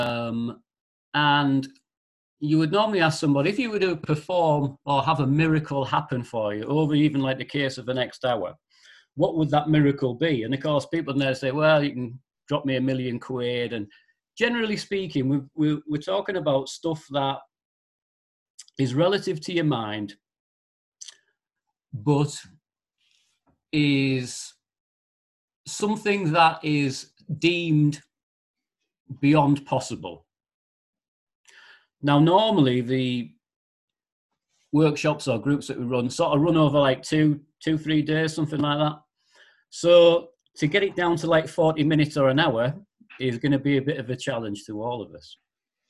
And you would normally ask somebody, if you were to perform or have a miracle happen for you over even like the case of the next hour, what would that miracle be? And of course, people now say, well, you can drop me £1 million. And generally speaking, we're talking about stuff that is relative to your mind, but is something that is deemed beyond possible. Now, normally the workshops or groups that we run sort of run over like 3 days, something like that. So to get it down to like 40 minutes or an hour is going to be a bit of a challenge to all of us.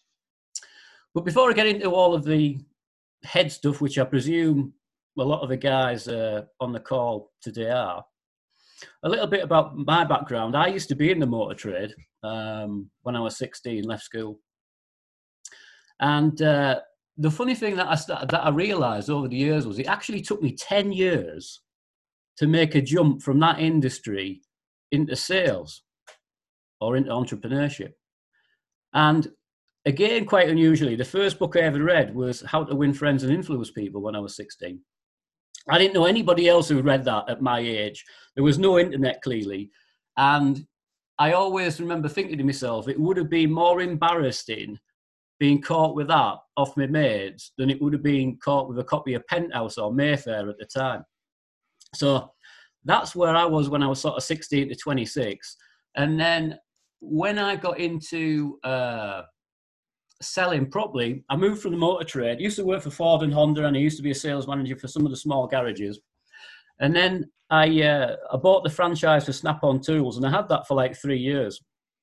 But before I get into all of the head stuff, which I presume a lot of the guys on the call today are, a little bit about my background. I used to be in the motor trade when I was 16, left school. And the funny thing that I realised over the years was it actually took me 10 years to make a jump from that industry into sales or into entrepreneurship. And again, quite unusually, the first book I ever read was How to Win Friends and Influence People when I was 16. I didn't know anybody else who read that at my age. There was no internet, clearly. And I always remember thinking to myself, it would have been more embarrassing being caught with that off my mates than it would have been caught with a copy of Penthouse or Mayfair at the time. So that's where I was when I was sort of 16 to 26. And then when I got into selling properly, I moved from the motor trade. I used to work for Ford and Honda, and I used to be a sales manager for some of the small garages. And then I bought the franchise for Snap-on Tools, and I had that for like 3 years.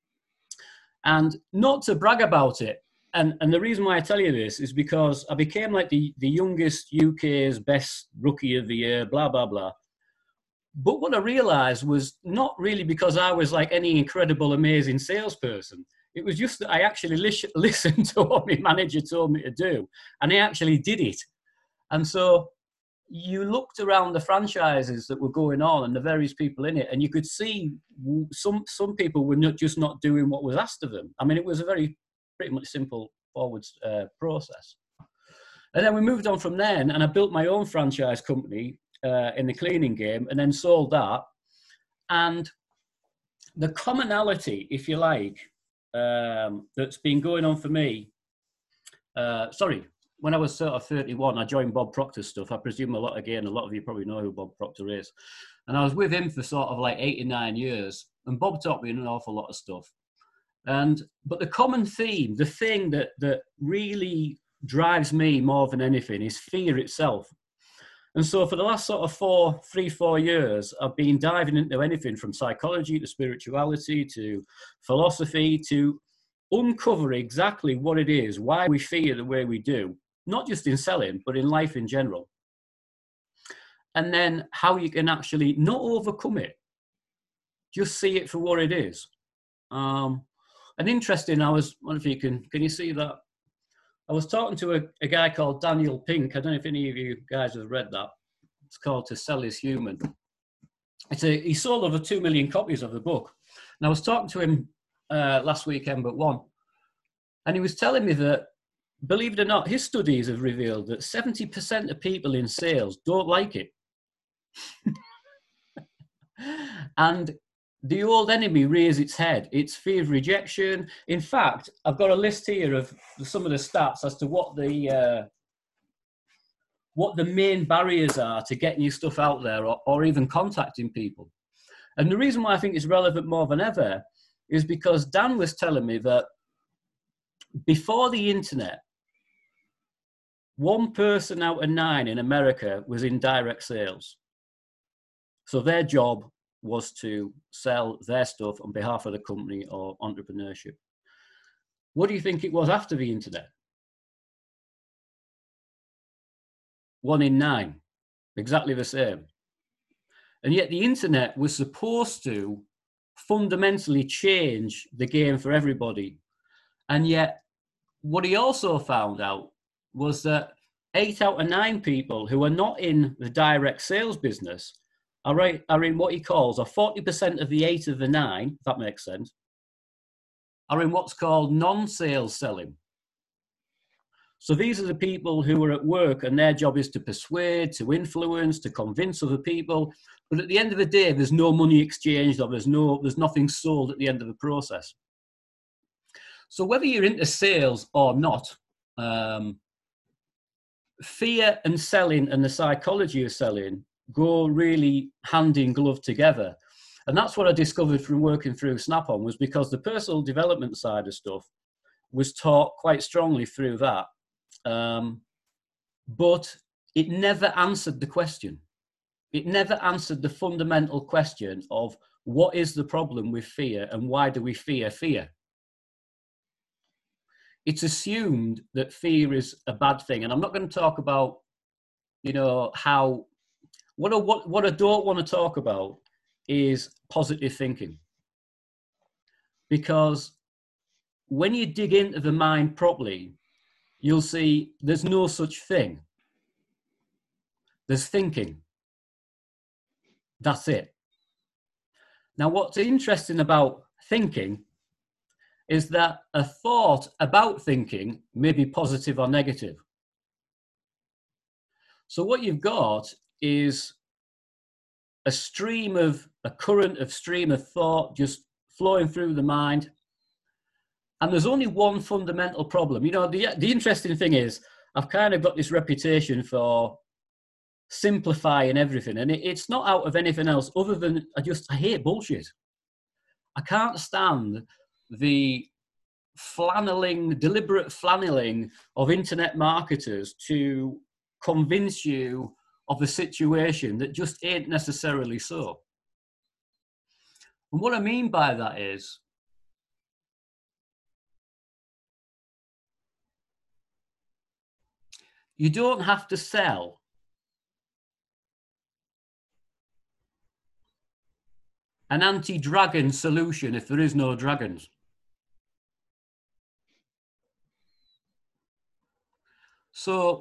And not to brag about it, and the reason why I tell you this is because I became like the youngest UK's best rookie of the year, blah, blah, blah. But what I realized was not really because I was like any incredible, amazing salesperson. It was just that I actually listened to what my manager told me to do, and I actually did it. And so you looked around the franchises that were going on and the various people in it, and you could see some people were just not doing what was asked of them. I mean, it was a pretty much simple forwards process. And then we moved on from there, and I built my own franchise company in the cleaning game, and then sold that. And the commonality, if you like, that's been going on for me, when I was sort of 31, I joined Bob Proctor's stuff. I presume a lot of you probably know who Bob Proctor is. And I was with him for sort of like 8 or 9 years, and Bob taught me an awful lot of stuff. But the common theme, the thing that really drives me more than anything, is fear itself. And so for the last sort of 4 years, I've been diving into anything from psychology to spirituality to philosophy to uncover exactly what it is, why we fear the way we do, not just in selling, but in life in general. And then how you can actually not overcome it, just see it for what it is. And interesting, I wonder if you can you see that? I was talking to a guy called Daniel Pink. I don't know if any of you guys have read that. It's called To Sell Is Human. He sold over 2 million copies of the book. And I was talking to him last weekend but one. And he was telling me that, believe it or not, his studies have revealed that 70% of people in sales don't like it. And the old enemy rears its head. It's fear of rejection. In fact, I've got a list here of some of the stats as to what the main barriers are to getting your stuff out there or even contacting people. And the reason why I think it's relevant more than ever is because Dan was telling me that before the internet, 1 person out of 9 in America was in direct sales. So their job was to sell their stuff on behalf of the company or entrepreneurship. What do you think it was after the internet? 1 in 9, exactly the same. And yet the internet was supposed to fundamentally change the game for everybody. And yet what he also found out was that 8 out of 9 people who are not in the direct sales business are in what he calls a 40% of the 8 of the 9, if that makes sense. are in what's called non-sales selling. So these are the people who are at work and their job is to persuade, to influence, to convince other people. But at the end of the day, there's no money exchanged or there's nothing sold at the end of the process. So whether you're into sales or not, fear and selling and the psychology of selling go really hand in glove together. And that's what I discovered from working through Snap-on, was because the personal development side of stuff was taught quite strongly through that. But it never answered the question. It never answered the fundamental question of what is the problem with fear and why do we fear fear? It's assumed that fear is a bad thing. And I'm not going to talk about, you know, what I don't want to talk about is positive thinking. Because when you dig into the mind properly, you'll see there's no such thing. There's thinking. That's it. Now, what's interesting about thinking is that a thought about thinking may be positive or negative. So what you've got is a stream of thought just flowing through the mind. And there's only one fundamental problem. You know, the interesting thing is I've kind of got this reputation for simplifying everything. And it's not out of anything else other than I hate bullshit. I can't stand the deliberate flanneling of internet marketers to convince you of a situation that just ain't necessarily so. And what I mean by that is, you don't have to sell an anti-dragon solution if there is no dragons. So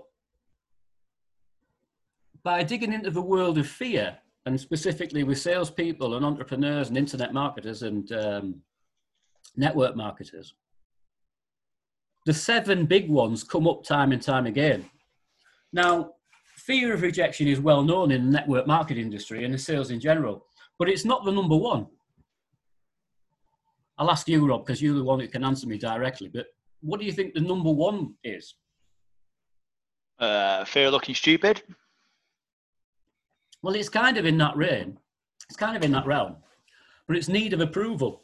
by digging into the world of fear, and specifically with salespeople and entrepreneurs and internet marketers and network marketers, the 7 big ones come up time and time again. Now, fear of rejection is well known in the network marketing industry and in sales in general, but it's not the number one. I'll ask you, Rob, because you're the one who can answer me directly, but what do you think the number one is? Fear of looking stupid. Well, it's kind of in that realm. It's kind of in that realm, but it's need of approval.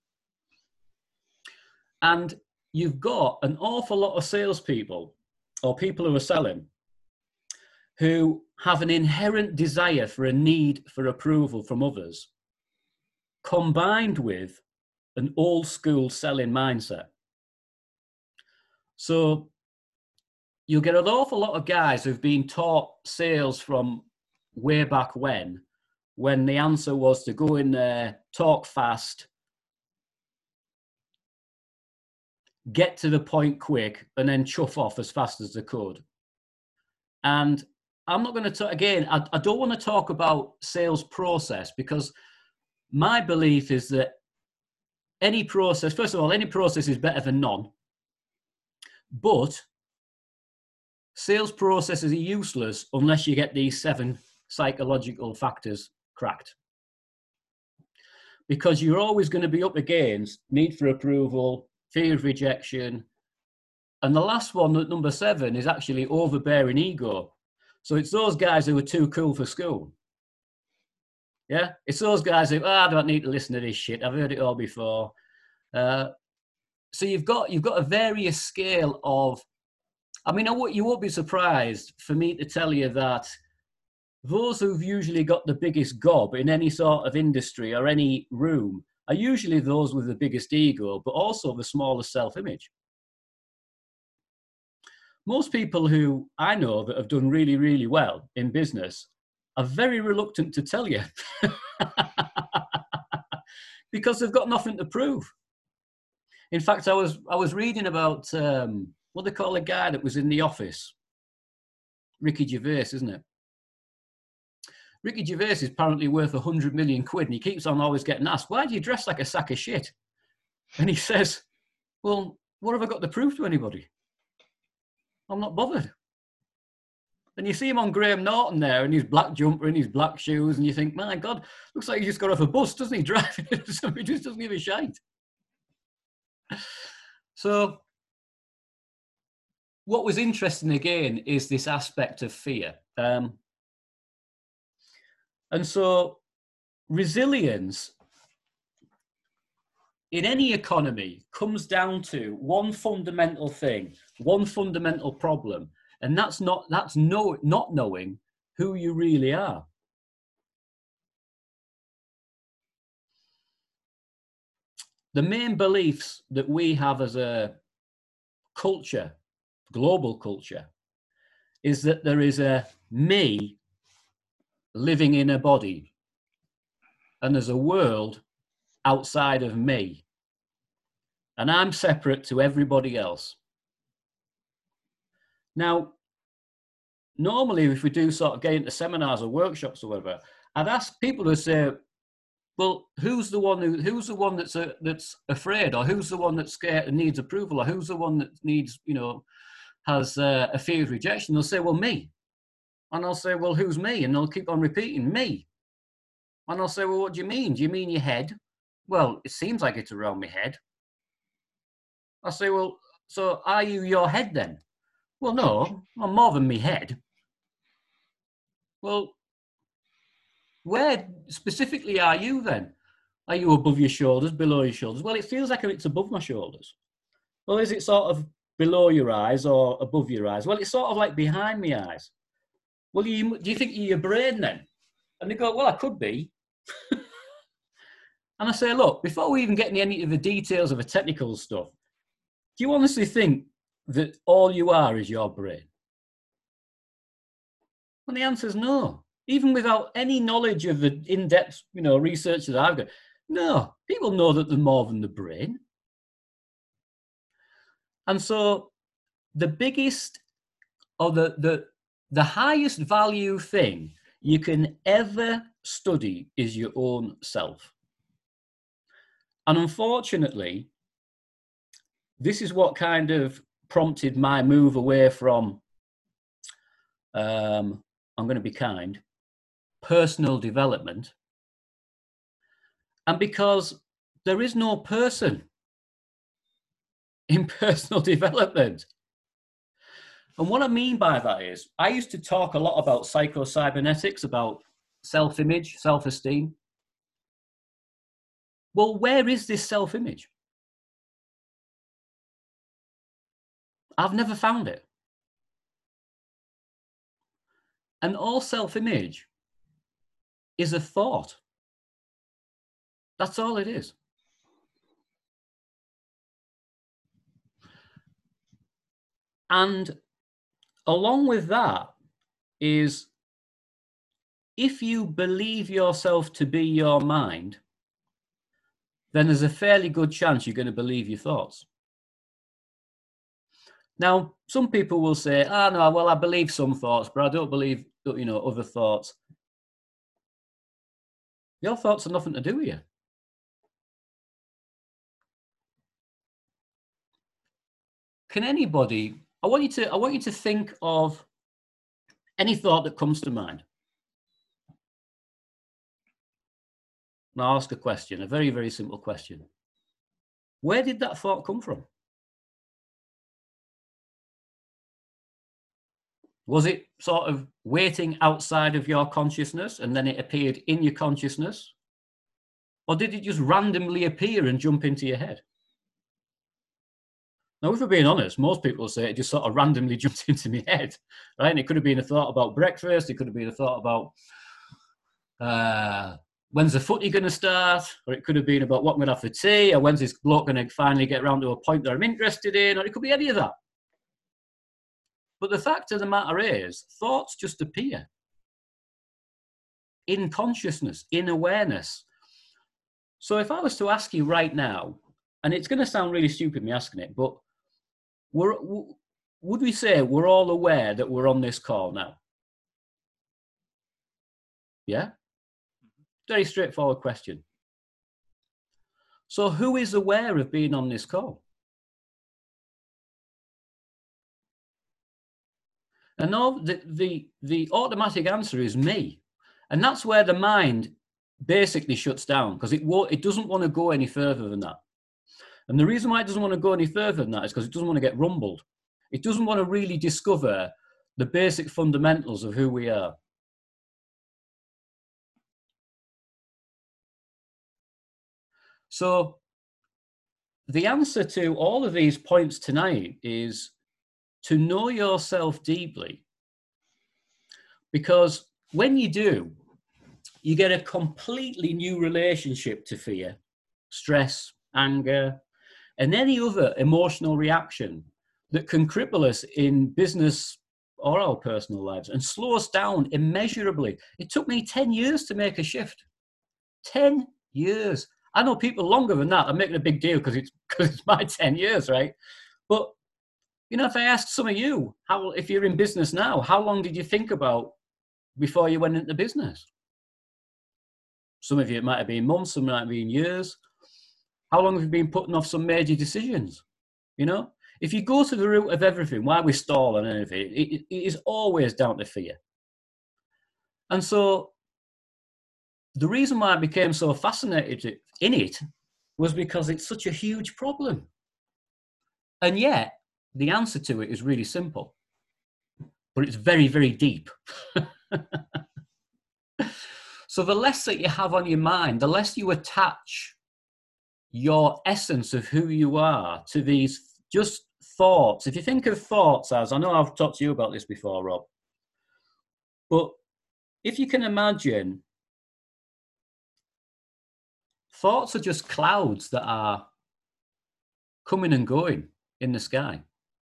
And you've got an awful lot of salespeople or people who are selling who have an inherent desire for a need for approval from others, combined with an old school selling mindset. So you'll get an awful lot of guys who've been taught sales from way back when the answer was to go in there, talk fast, get to the point quick, and then chuff off as fast as they could. And I'm not going to talk, again, I don't want to talk about sales process, because my belief is that any process, first of all, any process is better than none. But sales processes are useless unless you get these 7 psychological factors cracked. Because you're always going to be up against need for approval, fear of rejection. And the last one, number 7, is actually overbearing ego. So it's those guys who are too cool for school. Yeah, it's those guys who, I don't need to listen to this shit. I've heard it all before. So you've got a various scale of, I mean, you won't be surprised for me to tell you that those who've usually got the biggest gob in any sort of industry or any room are usually those with the biggest ego, but also the smallest self-image. Most people who I know that have done really, really well in business are very reluctant to tell you because they've got nothing to prove. In fact, I was reading about what they call a guy that was in The Office. Ricky Gervais, isn't it? Ricky Gervais is apparently worth 100 million quid, and he keeps on always getting asked, why do you dress like a sack of shit? And he says, Well, what have I got to prove to anybody? I'm not bothered. And you see him on Graham Norton there in his black jumper and his black shoes, and you think, my God, looks like he just got off a bus, doesn't he? Driving, so he just doesn't give a shite. So what was interesting again is this aspect of fear. And so resilience in any economy comes down to one fundamental thing, one fundamental problem, and that's not knowing who you really are. The main beliefs that we have as a culture, global culture, is that there is a me living in a body, and there's a world outside of me, and I'm separate to everybody else. Now, normally, if we do sort of get into seminars or workshops or whatever, I'd ask people to say, well, who's the one that's afraid, or who's the one that's scared and needs approval, or who's the one that needs, has a fear of rejection? They'll say, well, me. And I'll say, well, who's me? And they'll keep on repeating, me. And I'll say, well, what do you mean? Do you mean your head? Well, it seems like it's around my head. I say, well, so are you your head then? Well, no, I'm more than me head. Well, where specifically are you then? Are you above your shoulders, below your shoulders? Well, it feels like it's above my shoulders. Well, is it sort of below your eyes or above your eyes? Well, it's sort of like behind my eyes. Well, do you think you're your brain then? And they go, well, I could be. And I say, look, before we even get into any of the details of the technical stuff, do you honestly think that all you are is your brain? And the answer is no. Even without any knowledge of the in-depth, research that I've got, no, people know that they're more than the brain. And so the biggest or the highest value thing you can ever study is your own self. And unfortunately, this is what kind of prompted my move away from, I'm going to be kind, personal development. And because there is no person in personal development. And what I mean by that is, I used to talk a lot about psycho-cybernetics, about self-image, self-esteem. Well, where is this self-image? I've never found it. And all self-image is a thought. That's all it is. And along with that is, if you believe yourself to be your mind, then there's a fairly good chance you're going to believe your thoughts. Now, some people will say, no, well, I believe some thoughts, but I don't believe, other thoughts. Your thoughts have nothing to do with you. Can anybody, I want you to think of any thought that comes to mind. And I'll ask a question, a very, very simple question. Where did that thought come from? Was it sort of waiting outside of your consciousness and then it appeared in your consciousness? Or did it just randomly appear and jump into your head? Now, if we're being honest, most people say it just sort of randomly jumped into my head, right? And it could have been a thought about breakfast. It could have been a thought about when's the footy going to start? Or it could have been about what I'm going to have for tea, or when's this bloke going to finally get around to a point that I'm interested in, or it could be any of that. But the fact of the matter is, thoughts just appear in consciousness, in awareness. So if I was to ask you right now, and it's going to sound really stupid me asking it, but would we say we're all aware that we're on this call now? Yeah? Very straightforward question. So who is aware of being on this call? And no, the automatic answer is me. And that's where the mind basically shuts down, because it doesn't want to go any further than that. And the reason why it doesn't want to go any further than that is because it doesn't want to get rumbled. It doesn't want to really discover the basic fundamentals of who we are. So the answer to all of these points tonight is to know yourself deeply. Because when you do, you get a completely new relationship to fear, stress, anger, and any other emotional reaction that can cripple us in business or our personal lives and slow us down immeasurably. It took me 10 years to make a shift. 10 years. I know people longer than that. I'm making a big deal because it's my 10 years, right? But, you know, if I ask some of you, if you're in business now, how long did you think about before you went into business? Some of you, it might have been months, some might have been years. How long have you been putting off some major decisions? You know, if you go to the root of everything, why we stall on anything, it is always down to fear. And so the reason why I became so fascinated in it was because it's such a huge problem. And yet, the answer to it is really simple, but it's very, very deep. So the less that you have on your mind, the less you attach your essence of who you are to these just thoughts. If you think of thoughts as, I know I've talked to you about this before, Rob, but if you can imagine, thoughts are just clouds that are coming and going in the sky.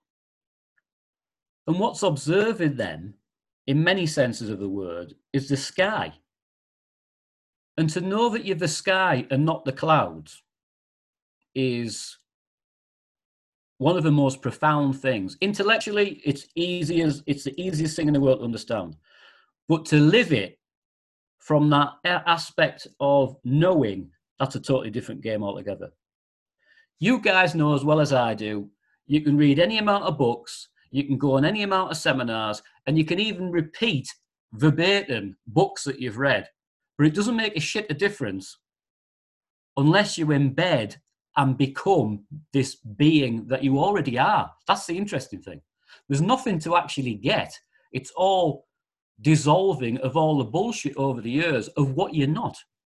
And what's observing them, in many senses of the word, is the sky. And to know that you're the sky and not the clouds is one of the most profound things. Intellectually, it's the easiest thing in the world to understand. But to live it from that aspect of knowing, that's a totally different game altogether. You guys know as well as I do, you can read any amount of books, you can go on any amount of seminars, and you can even repeat verbatim books that you've read. But it doesn't make a shit of difference unless you embed and become this being that you already are. That's the interesting thing. There's nothing to actually get. It's all dissolving of all the bullshit over the years of what you're not.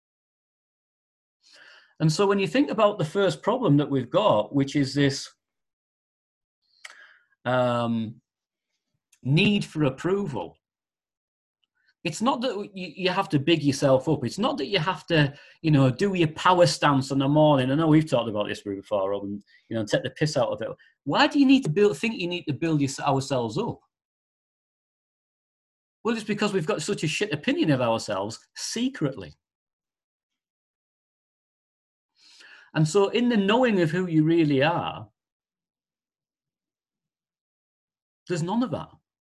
And so when you think about the first problem that we've got, which is this need for approval, it's not that you have to big yourself up. It's not that you have to, you know, do your power stance in the morning. I know we've talked about this before, Rob, and, you know, take the piss out of it. Why do you need to think you need to build ourselves up? Well, it's because we've got such a shit opinion of ourselves secretly. And so in the knowing of who you really are, there's none of that.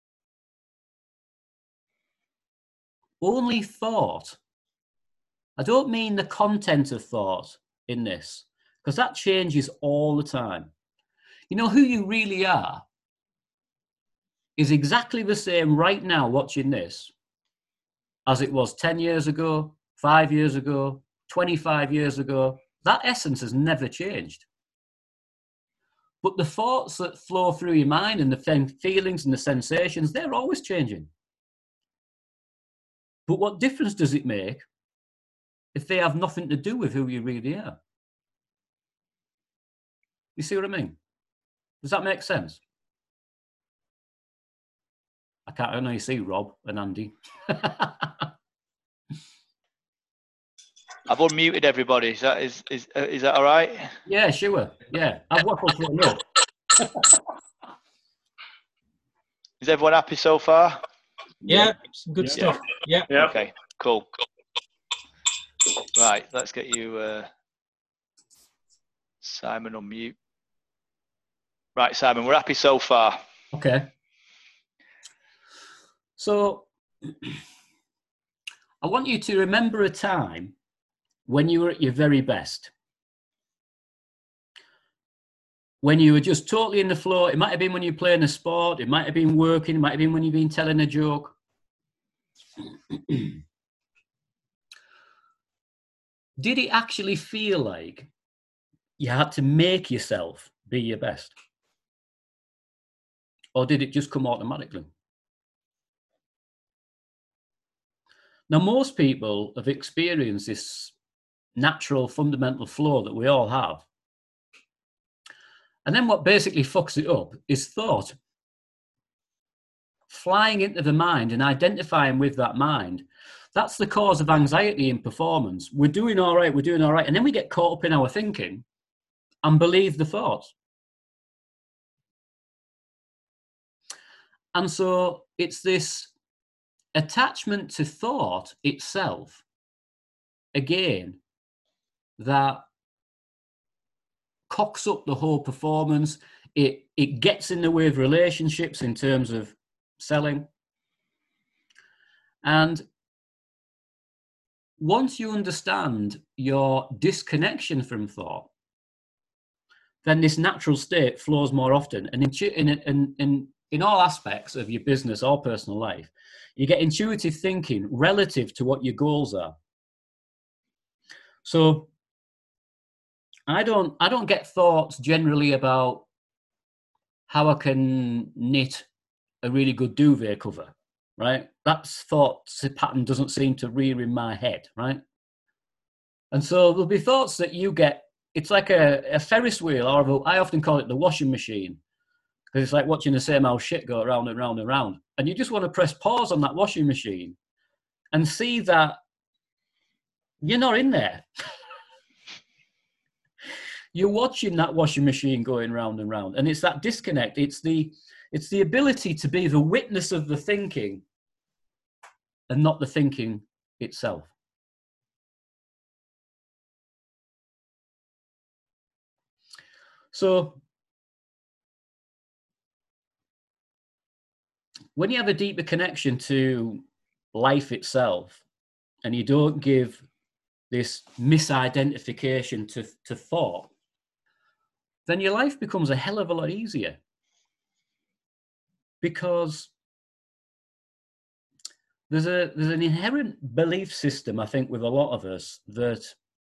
Only thought. I don't mean the content of thought in this, because that changes all the time. You know, who you really are is exactly the same right now watching this as it was 10 years ago, 5 years ago, 25 years ago. That essence has never changed. But the thoughts that flow through your mind and the feelings and the sensations, they're always changing. But what difference does it make if they have nothing to do with who you really are? You see what I mean? Does that make sense? I know you see Rob and Andy. I've unmuted everybody. Is that all right? Yeah, sure. Yeah, I've waffled for enough. Is everyone happy so far? Yeah, some good stuff. Yeah. Okay, cool. Right, let's get you, Simon, on mute. Right, Simon, we're happy so far. Okay. So I want you to remember a time when you were at your very best. when you were just totally in the flow. It might have been when you're playing a sport. It might have been working. It might have been when you've been telling a joke. Did it actually feel like you had to make yourself be your best? Or did it just come automatically? Now, most people have experienced this natural fundamental flow that we all have. And then what basically fucks it up is thought. Flying into the mind and identifying with that mind. That's the cause of anxiety in performance. We're doing all right, and then we get caught up in our thinking and believe the thoughts. And so it's this attachment to thought itself, again, that cocks up the whole performance. It gets in the way of relationships in terms of selling. And once you understand your disconnection from thought, then this natural state flows more often. And in all aspects of your business or personal life, you get intuitive thinking relative to what your goals are. So I don't get thoughts generally about how I can knit a really good duvet cover, right? That thought pattern doesn't seem to rear in my head, right? And so there'll be thoughts that you get. It's like a Ferris wheel, or I often call it the washing machine, because it's like watching the same old shit go around and round and round. And you just want to press pause on that washing machine and see that you're not in there. You're watching that washing machine going round and round. And it's that disconnect. It's the ability to be the witness of the thinking and not the thinking itself. So when you have a deeper connection to life itself and you don't give this misidentification to thought, then your life becomes a hell of a lot easier. Because there's an inherent belief system, I think, with a lot of us, that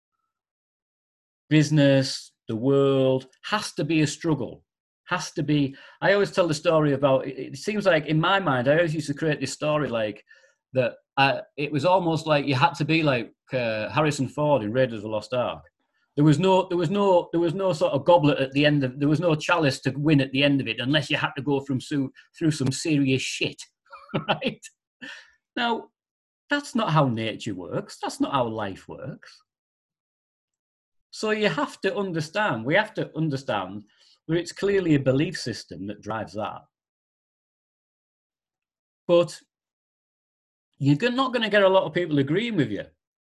business, the world, has to be a struggle. Has to be. I always tell the story about, it seems like in my mind, I always used to create this story like that. It was almost like you had to be like Harrison Ford in Raiders of the Lost Ark. There was no sort of goblet at the end of. There was no chalice to win at the end of it, unless you had to go through some serious shit, right? Now, that's not how nature works. That's not how life works. So you have to understand. We have to understand that it's clearly a belief system that drives that. But you're not going to get a lot of people agreeing with you.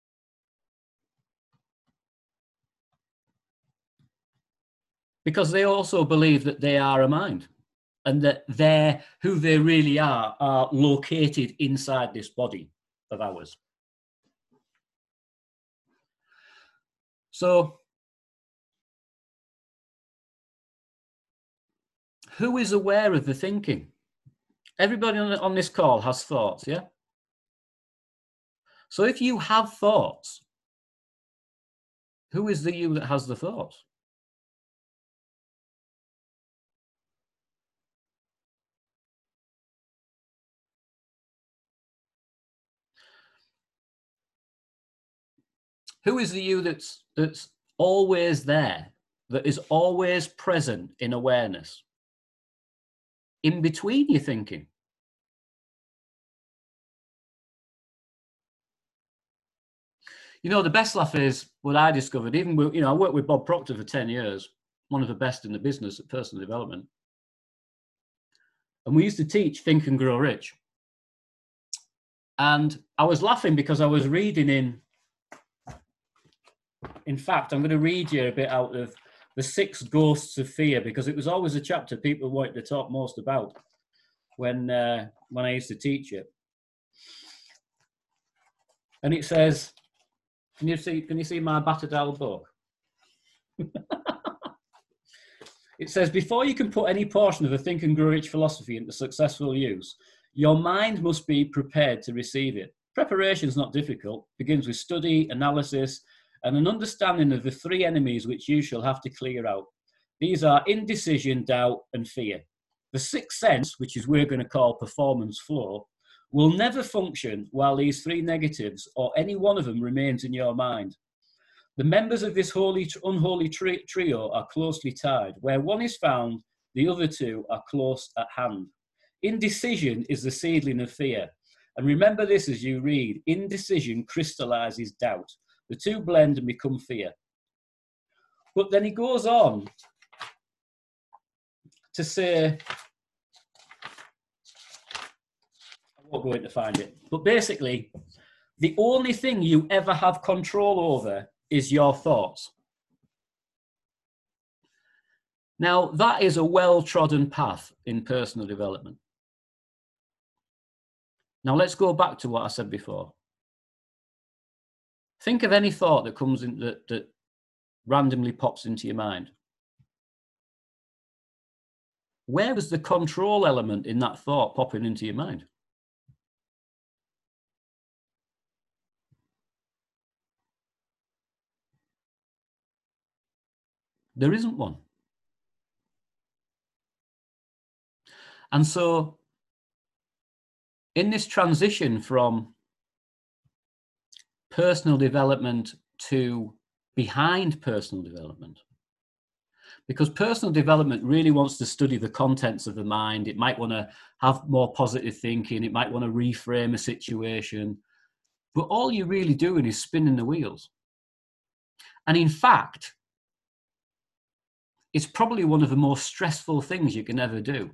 Because they also believe that they are a mind and that who they really are located inside this body of ours. So, who is aware of the thinking? Everybody on this call has thoughts, yeah? So if you have thoughts, who is the you that has the thoughts? Who is the you that's always there, that is always present in awareness, in between your thinking? You know, the best laugh is what I discovered, even with, I worked with Bob Proctor for 10 years, one of the best in the business at personal development. And we used to teach Think and Grow Rich. And I was laughing because I was reading in fact, I'm going to read you a bit out of The 6 Ghosts of Fear, because it was always a chapter people wanted to talk most about when I used to teach it. And it says, can you see my battered old book? It says, before you can put any portion of the Think and Grow Rich philosophy into successful use, your mind must be prepared to receive it. Preparation is not difficult. It begins with study, analysis, and an understanding of the three enemies which you shall have to clear out. These are indecision, doubt, and fear. The sixth sense, which is we're going to call performance flow, will never function while these three negatives or any one of them remains in your mind. The members of this unholy trio are closely tied. Where one is found, the other two are close at hand. Indecision is the seedling of fear. And remember this as you read, indecision crystallizes doubt. The two blend and become fear. But then he goes on to say, I won't go in to find it, but basically, the only thing you ever have control over is your thoughts. Now, that is a well-trodden path in personal development. Now, let's go back to what I said before. Think of any thought that comes in, that randomly pops into your mind. Where was the control element in that thought popping into your mind? There isn't one. And so, in this transition from personal development to behind personal development, because personal development really wants to study the contents of the mind. It might want to have more positive thinking. It might want to reframe a situation. But all you're really doing is spinning the wheels. And in fact, it's probably one of the most stressful things you can ever do.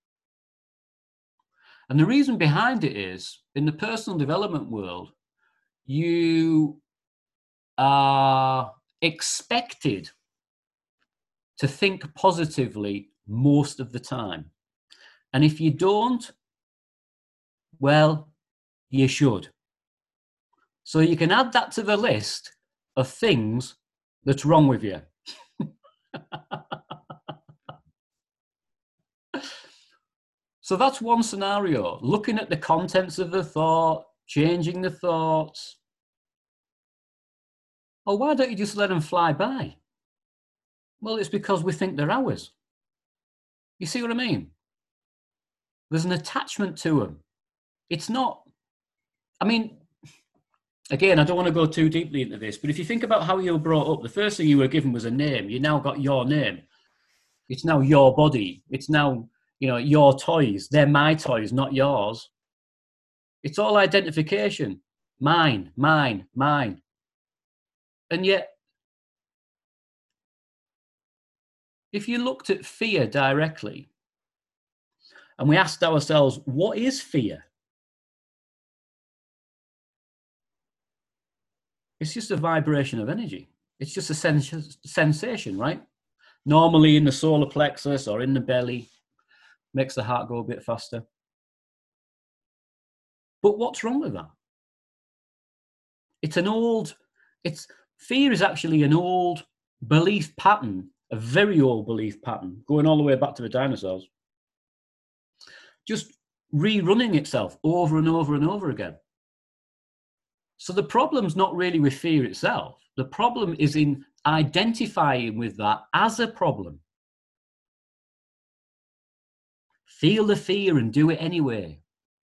And the reason behind it is, in the personal development world, you are expected to think positively most of the time. And if you don't, well, you should. So you can add that to the list of things that's wrong with you. So that's one scenario, looking at the contents of the thought, changing the thoughts. Well, why don't you just let them fly by? Well, it's because we think they're ours. You see what I mean? There's an attachment to them. It's not, I mean, again, I don't want to go too deeply into this, but if you think about how you were brought up, the first thing you were given was a name. You now got your name. It's now your body. It's now, you know, your toys. They're my toys, not yours. It's all identification. Mine, mine, mine. And yet, if you looked at fear directly, and we asked ourselves, what is fear? It's just a vibration of energy. It's just a sensation, right? Normally in the solar plexus or in the belly, makes the heart go a bit faster. But what's wrong with that? Fear is actually an old belief pattern, a very old belief pattern, going all the way back to the dinosaurs. Just rerunning itself over and over and over again. So the problem's not really with fear itself. The problem is in identifying with that as a problem. Feel the fear and do it anyway.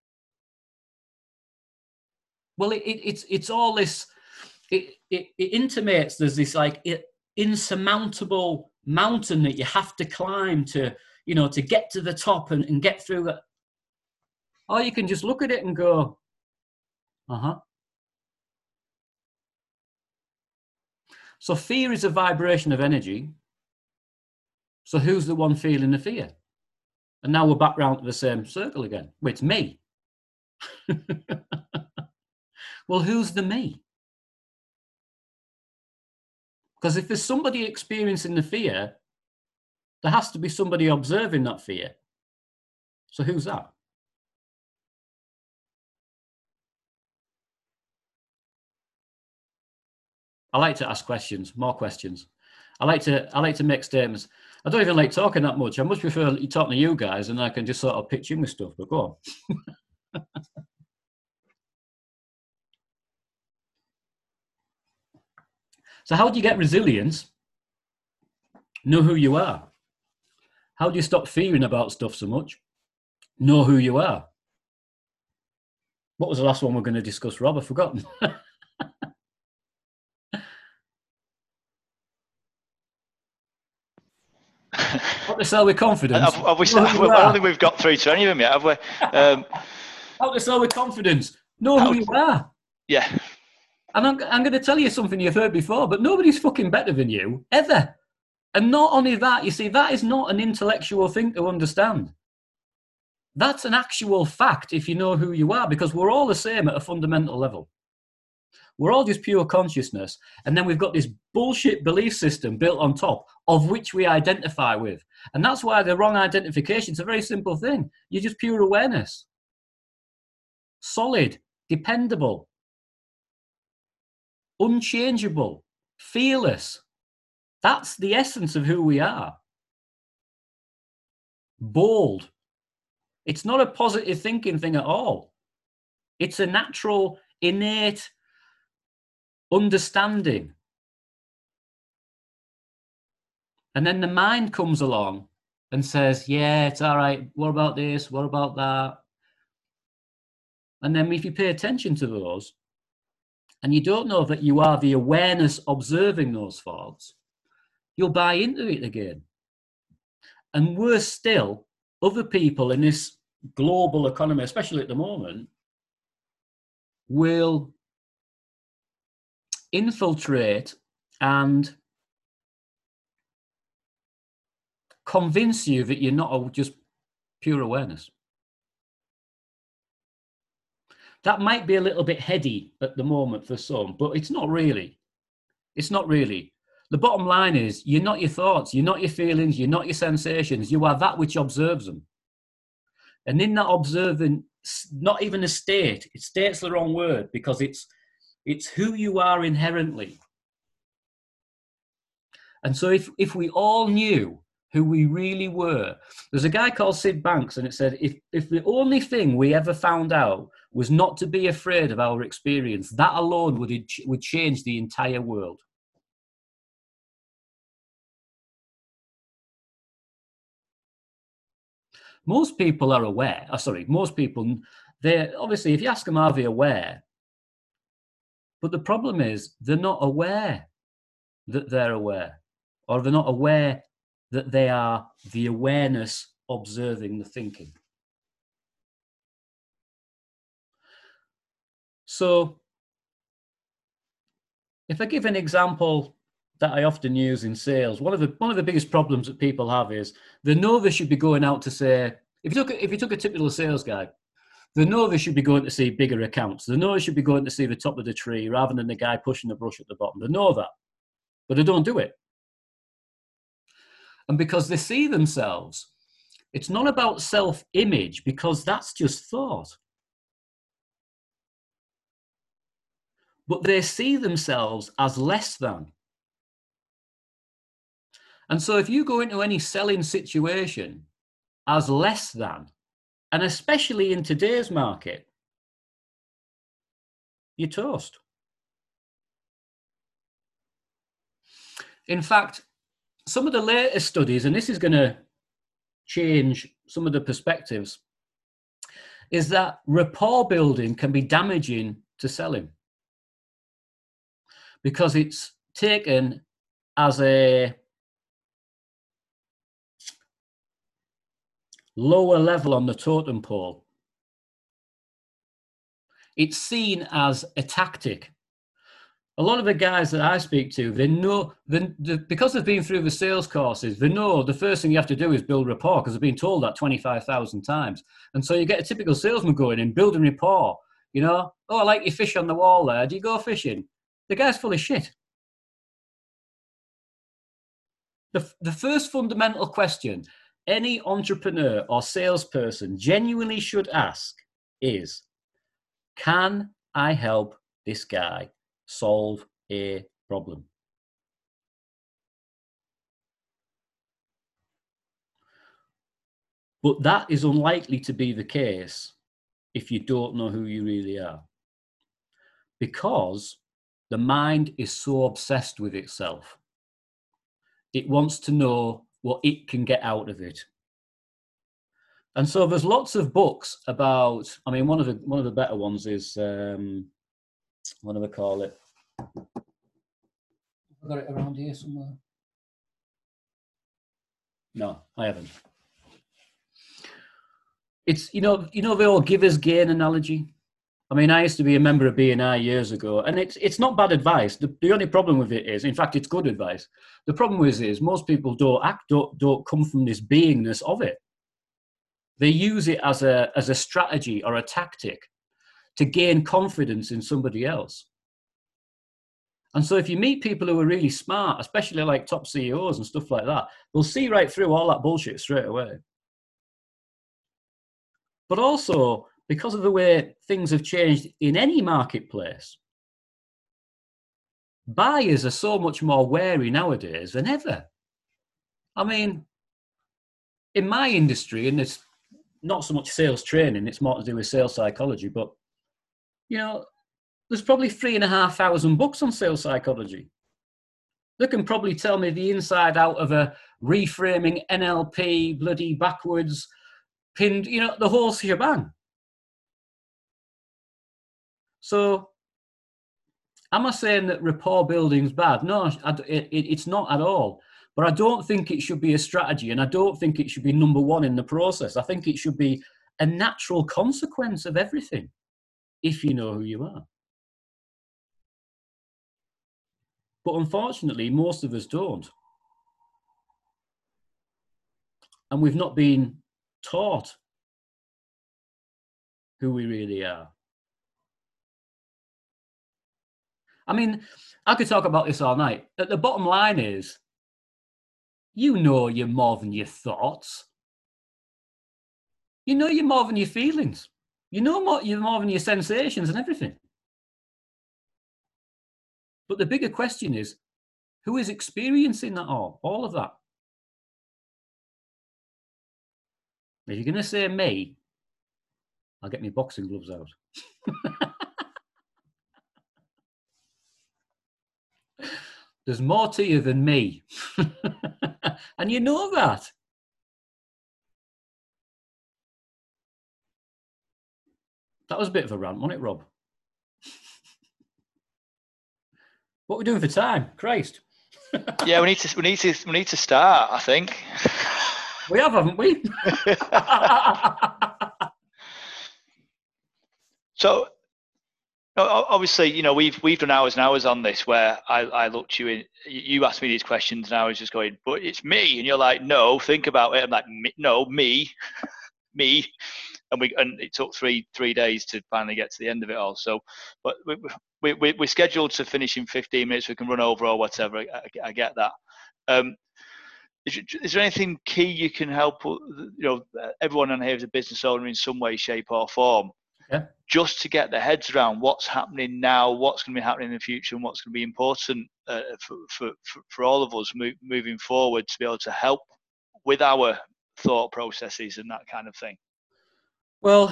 Well, it's all this, it intimates there's this like insurmountable mountain that you have to climb to, you know, to get to the top and get through that. Or you can just look at it and go, So fear is a vibration of energy. So who's the one feeling the fear? And now we're back round to the same circle again. Well, it's me. Well, who's the me? Because if there's somebody experiencing the fear, there has to be somebody observing that fear. So who's that? I like to ask questions, more questions. I like to make statements. I don't even like talking that much. I much prefer talking to you guys, and I can just sort of pitch in with stuff. But go on. So how do you get resilience? Know who you are. How do you stop fearing about stuff so much? Know who you are. What was the last one we're going to discuss, Rob? I've forgotten. How to sell with confidence. I don't think we've got through to any of them yet, have we? How to sell with confidence. Know who you are. Yeah. And I'm going to tell you something you've heard before, but nobody's fucking better than you, ever. And not only that, you see, that is not an intellectual thing to understand. That's an actual fact if you know who you are, because we're all the same at a fundamental level. We're all just pure consciousness. And then we've got this bullshit belief system built on top of which we identify with. And that's why the wrong identification is a very simple thing. You're just pure awareness. Solid, dependable, unchangeable, fearless. That's the essence of who we are. Bold. It's not a positive thinking thing at all. It's a natural, innate understanding. And then the mind comes along and says, yeah, it's all right. What about this? What about that? And then if you pay attention to those, and you don't know that you are the awareness observing those thoughts, you'll buy into it again. And worse still, other people in this global economy, especially at the moment, will infiltrate and convince you that you're not just pure awareness. That might be a little bit heady at the moment for some, but it's not really. It's not really. The bottom line is, you're not your thoughts, you're not your feelings, you're not your sensations, you are that which observes them. And in that observing, not even a state, state's the wrong word, because it's who you are inherently. And so if we all knew who we really were, there's a guy called Sid Banks, and it said, if the only thing we ever found out was not to be afraid of our experience, that alone would change the entire world. Most people are aware. Most people, they're obviously, if you ask them, are they aware? But the problem is, they're not aware that they're aware, or they're not aware that they are the awareness observing the thinking. So, if I give an example that I often use in sales, one of the biggest problems that people have is they know they should be going out to say, if you took a typical sales guy, they know they should be going to see bigger accounts. They know they should be going to see the top of the tree rather than the guy pushing the brush at the bottom. They know that, but they don't do it. And because they see themselves, it's not about self-image, because that's just thought. But they see themselves as less than. And so if you go into any selling situation as less than, and especially in today's market, you're toast. In fact, some of the latest studies, and this is going to change some of the perspectives, is that rapport building can be damaging to selling, because it's taken as a lower level on the totem pole. It's seen as a tactic. A lot of the guys that I speak to, they know, because they've been through the sales courses, they know the first thing you have to do is build rapport, because they've been told that 25,000 times. And so you get a typical salesman going in, building rapport. You know, oh, I like your fish on the wall there. Do you go fishing? The guy's full of shit. The first fundamental question any entrepreneur or salesperson genuinely should ask is, can I help this guy solve a problem? But that is unlikely to be the case if you don't know who you really are. Because the mind is so obsessed with itself. It wants to know what it can get out of it. And so there's lots of books about, I mean, one of the better ones is, what do I call it? I've got it around here somewhere. No, I haven't. It's, you know the old giver's gain analogy? I mean, I used to be a member of BNI years ago, and it's not bad advice. The only problem with it is, in fact, it's good advice. The problem with it is most people don't come from this beingness of it. They use it as a strategy or a tactic to gain confidence in somebody else. And so if you meet people who are really smart, especially like top CEOs and stuff like that, they'll see right through all that bullshit straight away. But also, because of the way things have changed in any marketplace, buyers are so much more wary nowadays than ever. I mean, in my industry, and it's not so much sales training, it's more to do with sales psychology, but, you know, there's probably 3,500 books on sales psychology. They can probably tell me the inside out of a reframing NLP, bloody backwards, pinned, you know, the whole shebang. So, am I saying that rapport building's bad? No, it's not at all. But I don't think it should be a strategy, and I don't think it should be number one in the process. I think it should be a natural consequence of everything, if you know who you are. But unfortunately, most of us don't. And we've not been taught who we really are. I mean, I could talk about this all night. The bottom line is, you know you're more than your thoughts. You know you're more than your feelings. You know you're more than your sensations and everything. But the bigger question is, who is experiencing that all of that? If you're going to say me, I'll get my boxing gloves out. There's more to you than me. And you know that. That was a bit of a rant, wasn't it, Rob? What are we doing for time? Christ. Yeah, we need to start, I think. We have, haven't we? So, obviously, you know, we've done hours and hours on this where I looked you in, you asked me these questions and I was just going, but it's me, and you're like, no, think about it. I'm like, no, me, and it took three days to finally get to the end of it all. So, but we're scheduled to finish in 15 minutes. We can run over or whatever. I get that. Is there anything key you can help? You know, everyone on here is a business owner in some way, shape, or form. Yeah. Just to get their heads around what's happening now, what's going to be happening in the future, and what's going to be important for all of us moving forward to be able to help with our thought processes and that kind of thing. Well,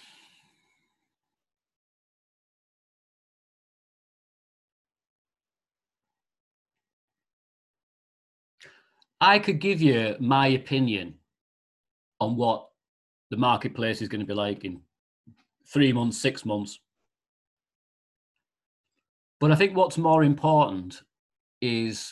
I could give you my opinion on what the marketplace is going to be like in 3 months, 6 months. But I think what's more important is,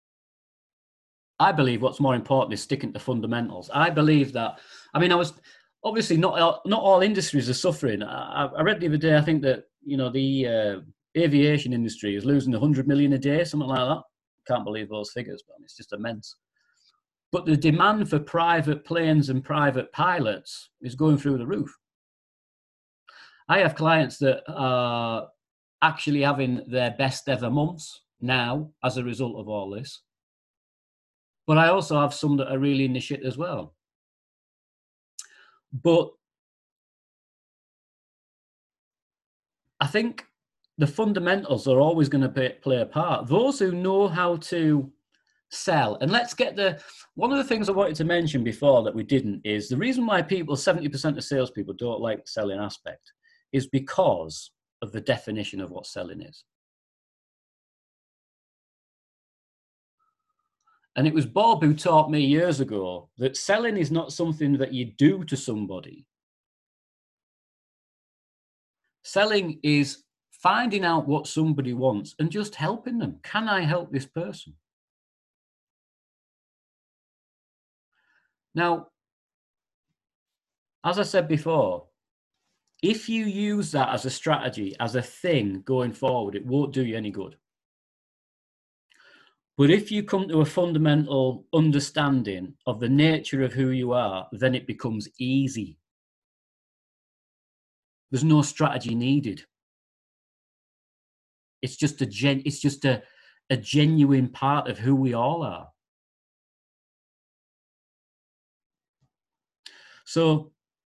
I believe what's more important is sticking to fundamentals. I believe that, I mean, I was obviously not all industries are suffering. I read the other day, I think that, you know, the aviation industry is losing 100 million a day, something like that. Can't believe those figures, but it's just immense. But the demand for private planes and private pilots is going through the roof. I have clients that are actually having their best ever months now as a result of all this. But I also have some that are really in the shit as well. But I think the fundamentals are always going to play a part. Those who know how to sell. And let's get one of the things I wanted to mention before that we didn't is the reason why 70% of salespeople don't like the selling aspect is because of the definition of what selling is. And it was Bob who taught me years ago that selling is not something that you do to somebody. Selling is finding out what somebody wants and just helping them. Can I help this person? Now, as I said before, if you use that as a strategy, as a thing going forward, it won't do you any good. But if you come to a fundamental understanding of the nature of who you are, then it becomes easy. There's no strategy needed. It's just a genuine part of who we all are. So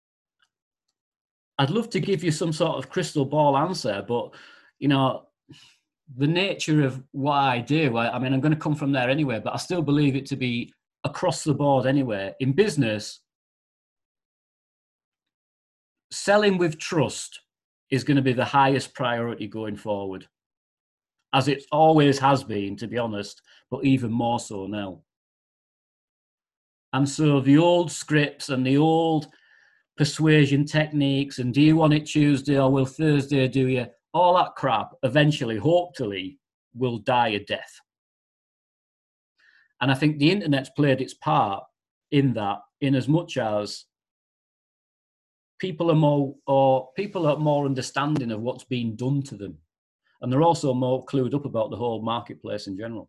I'd love to give you some sort of crystal ball answer, but you know, the nature of what I do, I mean, I'm going to come from there anyway, but I still believe it to be across the board anyway. In business, selling with trust is going to be the highest priority going forward, as it always has been, to be honest, but even more so now. And so the old scripts and the old persuasion techniques and do you want it Tuesday or will Thursday do you? All that crap eventually, hopefully, will die a death. And I think the internet's played its part in that, in as much as people are more understanding of what's being done to them. And they're also more clued up about the whole marketplace in general.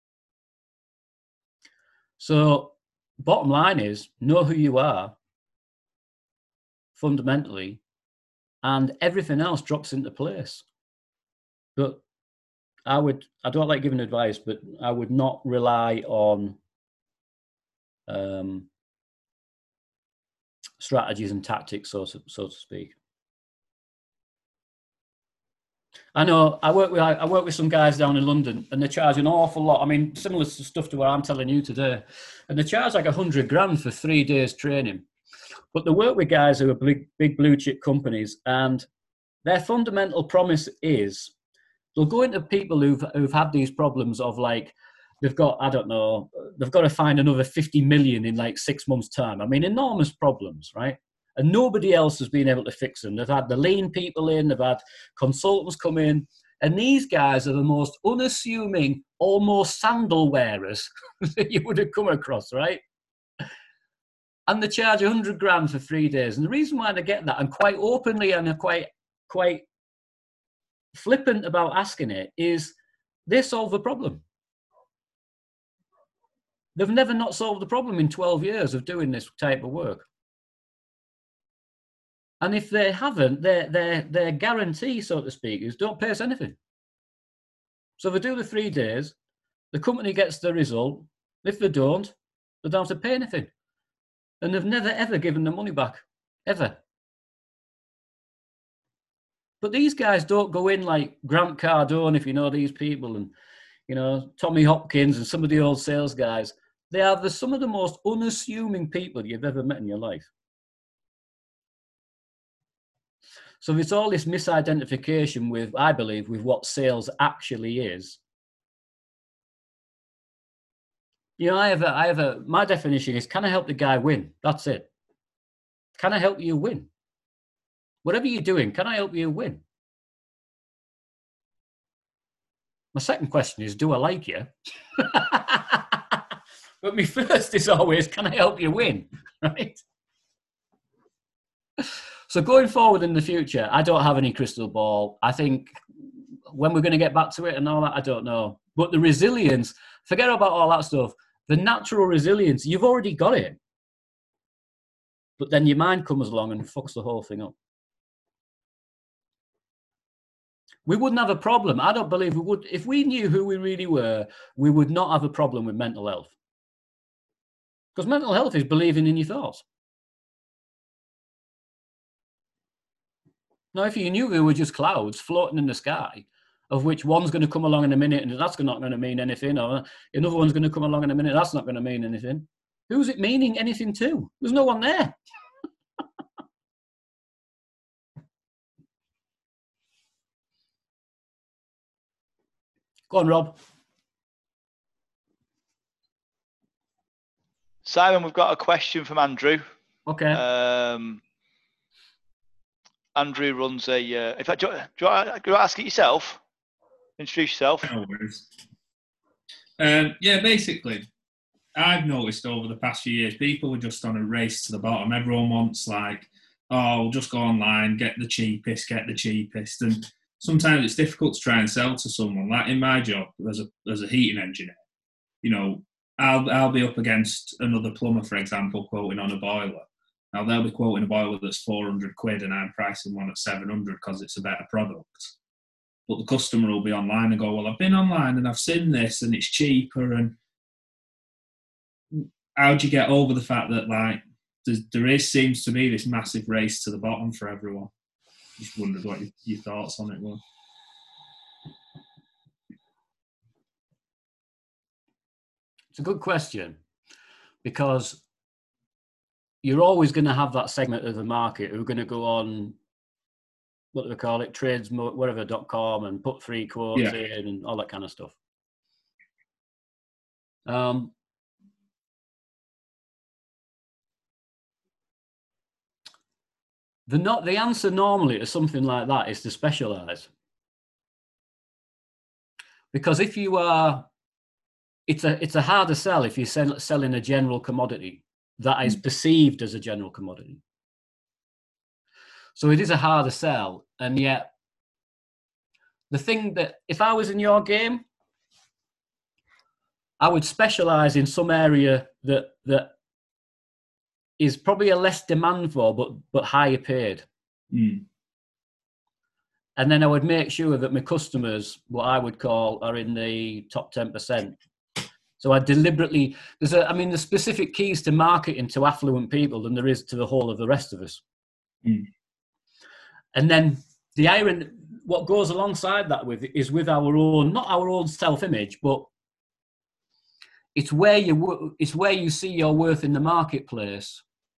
So bottom line is, know who you are fundamentally, and everything else drops into place. But I don't like giving advice, but I would not rely on strategies and tactics, so to speak. I know I work with some guys down in London, and they charge an awful lot. I mean, similar stuff to what I'm telling you today, and they charge like $100,000 for 3 days training. But they work with guys who are big blue chip companies, and their fundamental promise is they'll go into people who've had these problems of like they've got, I don't know, they've got to find another 50 million in like 6 months' time. I mean, enormous problems, right? And nobody else has been able to fix them. They've had the lean people in, they've had consultants come in, and these guys are the most unassuming, almost sandal wearers that you would have come across, right? And they charge $100,000 for 3 days. And the reason why they get that, and quite openly and are quite flippant about asking it, is they solve the problem. They've never not solved the problem in 12 years of doing this type of work. And if they haven't, their guarantee, so to speak, is don't pay us anything. So they do the 3 days, the company gets the result. If they don't, they don't have to pay anything. And they've never, ever given the money back, ever. But these guys don't go in like Grant Cardone, if you know these people, and, you know, Tommy Hopkins and some of the old sales guys. They are some of the most unassuming people you've ever met in your life. So it's all this misidentification with, I believe, with what sales actually is. You know, my definition is, can I help the guy win? That's it. Can I help you win? Whatever you're doing, can I help you win? My second question is, do I like you? But my first is always, can I help you win? Right? So going forward in the future, I don't have any crystal ball. I think when we're going to get back to it and all that, I don't know. But the resilience, forget about all that stuff. The natural resilience, you've already got it. But then your mind comes along and fucks the whole thing up. We wouldn't have a problem. I don't believe we would. If we knew who we really were, we would not have a problem with mental health. Because mental health is believing in your thoughts. Now, if you knew they were just clouds floating in the sky, of which one's going to come along in a minute and that's not going to mean anything, or another one's going to come along in a minute, that's not going to mean anything. Who's it meaning anything to? There's no one there. Go on, Rob. Simon, we've got a question from Andrew. Okay. Andrew runs a. In fact, do you want to ask it yourself? Introduce yourself. No worries. Yeah, basically, I've noticed over the past few years, people are just on a race to the bottom. Everyone wants like, oh, just go online, get the cheapest. And sometimes it's difficult to try and sell to someone. Like in my job as a heating engineer, you know, I'll be up against another plumber, for example, quoting on a boiler. Now they'll be quoting a boiler that's 400 quid and I'm pricing one at 700 because it's a better product. But the customer will be online and go, well, I've been online and I've seen this and it's cheaper. And how do you get over the fact that like there seems to be this massive race to the bottom for everyone? Just wondered what your thoughts on it were. It's a good question, because you're always going to have that segment of the market who are going to go on, what do they call it, trades, whatever.com, and put free quotes in and all that kind of stuff. The answer normally to something like that is to specialize. Because if you are, it's a harder sell if you're selling a general commodity that is perceived as a general commodity. So it is a harder sell. And yet, the thing that, if I was in your game, I would specialize in some area that is probably a less demand for, but higher paid. Mm. And then I would make sure that my customers, what I would call, are in the top 10%. So I deliberately, there's specific keys to marketing to affluent people than there is to the whole of the rest of us. Mm. And then the irony, what goes alongside that with our own, not our own self-image, but it's where you see your worth in the marketplace,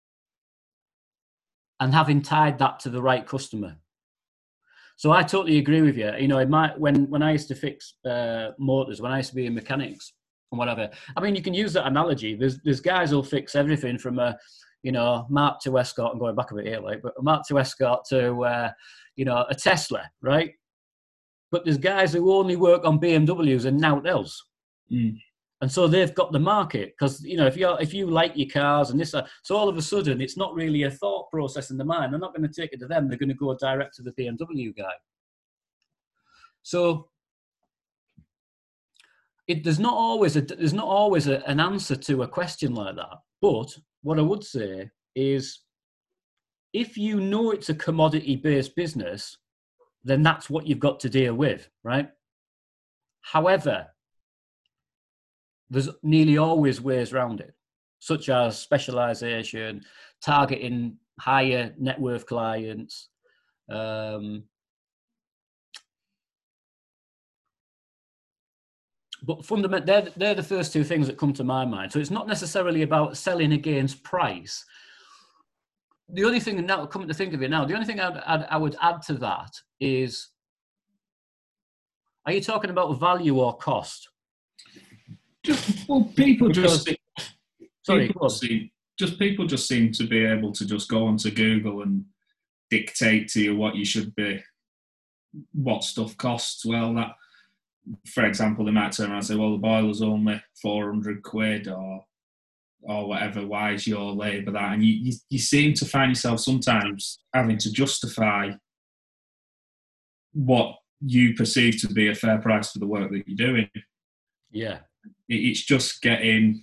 and having tied that to the right customer. So I totally agree with you. You know, when I used to fix motors, when I used to be in mechanics and whatever. I mean, you can use that analogy. There's guys who'll fix everything from a Mark II Escort, and going back a bit here, like, but a Mark II Escort to a Tesla, right? But there's guys who only work on BMWs and nothing else. Mm. And so they've got the market, because if you like your cars and this, so all of a sudden it's not really a thought process in the mind. They're not going to take it to them. They're going to go direct to the BMW guy. So there's not always an answer to a question like that. But what I would say is, if you know it's a commodity-based business, then that's what you've got to deal with, right? However, there's nearly always ways around it, such as specialization, targeting higher net worth clients. But fundamentally, they're the first two things that come to my mind. So it's not necessarily about selling against price. The only thing, now coming to think of it now, the only thing I would add to that is, are you talking about value or cost? People just seem to be able to just go onto Google and dictate to you what you should be, what stuff costs. Well, that, for example, they might turn around and say, well, the boiler's only 400 quid or whatever, why is your labour that? And you seem to find yourself sometimes having to justify what you perceive to be a fair price for the work that you're doing. Yeah. It's just getting,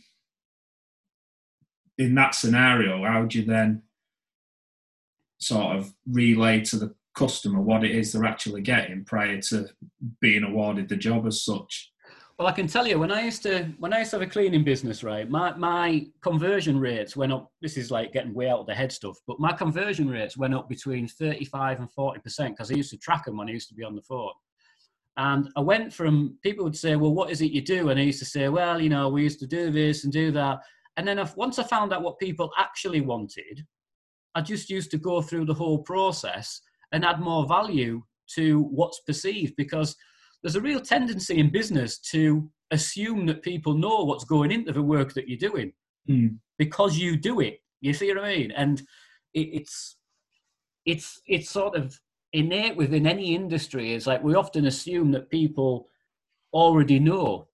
in that scenario, how do you then sort of relay to the customer what it is they're actually getting prior to being awarded the job as such? Well, I can tell you, when I used to have a cleaning business, right, my conversion rates went up. This is like getting way out of the head stuff, but my conversion rates went up between 35 and 40%, because I used to track them when I used to be on the phone. And I went from, people would say, well, what is it you do? And I used to say, well, you know, we used to do this and do that. And then once I found out what people actually wanted, I just used to go through the whole process and add more value to what's perceived, because there's a real tendency in business to assume that people know what's going into the work that you're doing because you do it. You see what I mean? And it's sort of innate within any industry. It's like we often assume that people already know.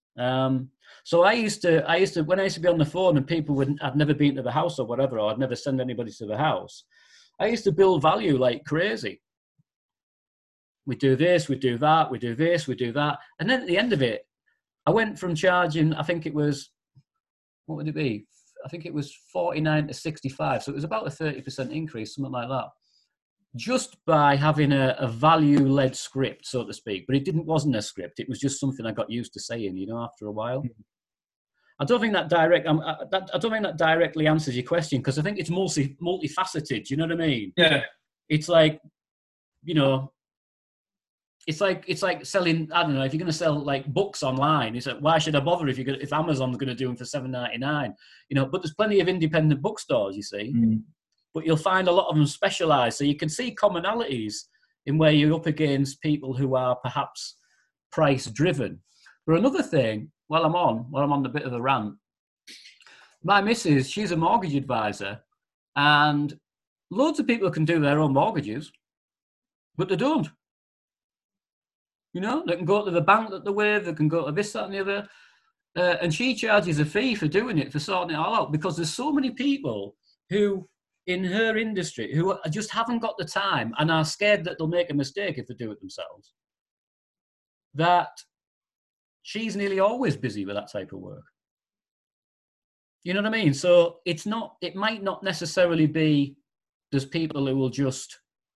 So I used to when I used to be on the phone and people I'd never been to the house or whatever, or I'd never send anybody to the house, I used to build value like crazy. We do this, we do that, we do this, we do that. And then at the end of it, I went from charging, I think it was, what would it be? I think it was 49 to 65. So it was about a 30% increase, something like that. Just by having a value-led script, so to speak. But it wasn't a script. It was just something I got used to saying, you know, after a while. I don't think that directly answers your question, because I think it's multifaceted. You know what I mean? Yeah. It's like, you know, it's like selling. I don't know, if you're going to sell like books online, it's like, why should I bother if Amazon's going to do them for $7.99? You know, but there's plenty of independent bookstores, you see. But you'll find a lot of them specialise. So you can see commonalities in where you're up against people who are perhaps price driven. But another thing, while I'm on a bit of a rant, my missus, she's a mortgage advisor, and loads of people can do their own mortgages, but they don't. You know, they can go to the bank that they're with, they can go to this, that, and the other. And she charges a fee for doing it, for sorting it all out, because there's so many people who, in her industry, who just haven't got the time and are scared that they'll make a mistake if they do it themselves, that she's nearly always busy with that type of work. You know what I mean? So it might not necessarily be, there's people who will just,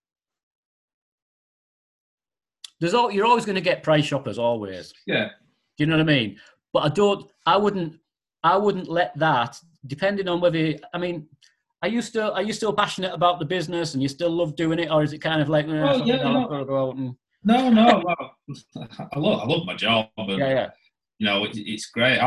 you're always going to get price shoppers, always. Yeah. Do you know what I mean? But I wouldn't let that, depending on whether, I mean, are you still passionate about the business and you still love doing it, or is it kind of like, I've got to go out and... No. Well, I love my job. And, yeah. You know, it's great.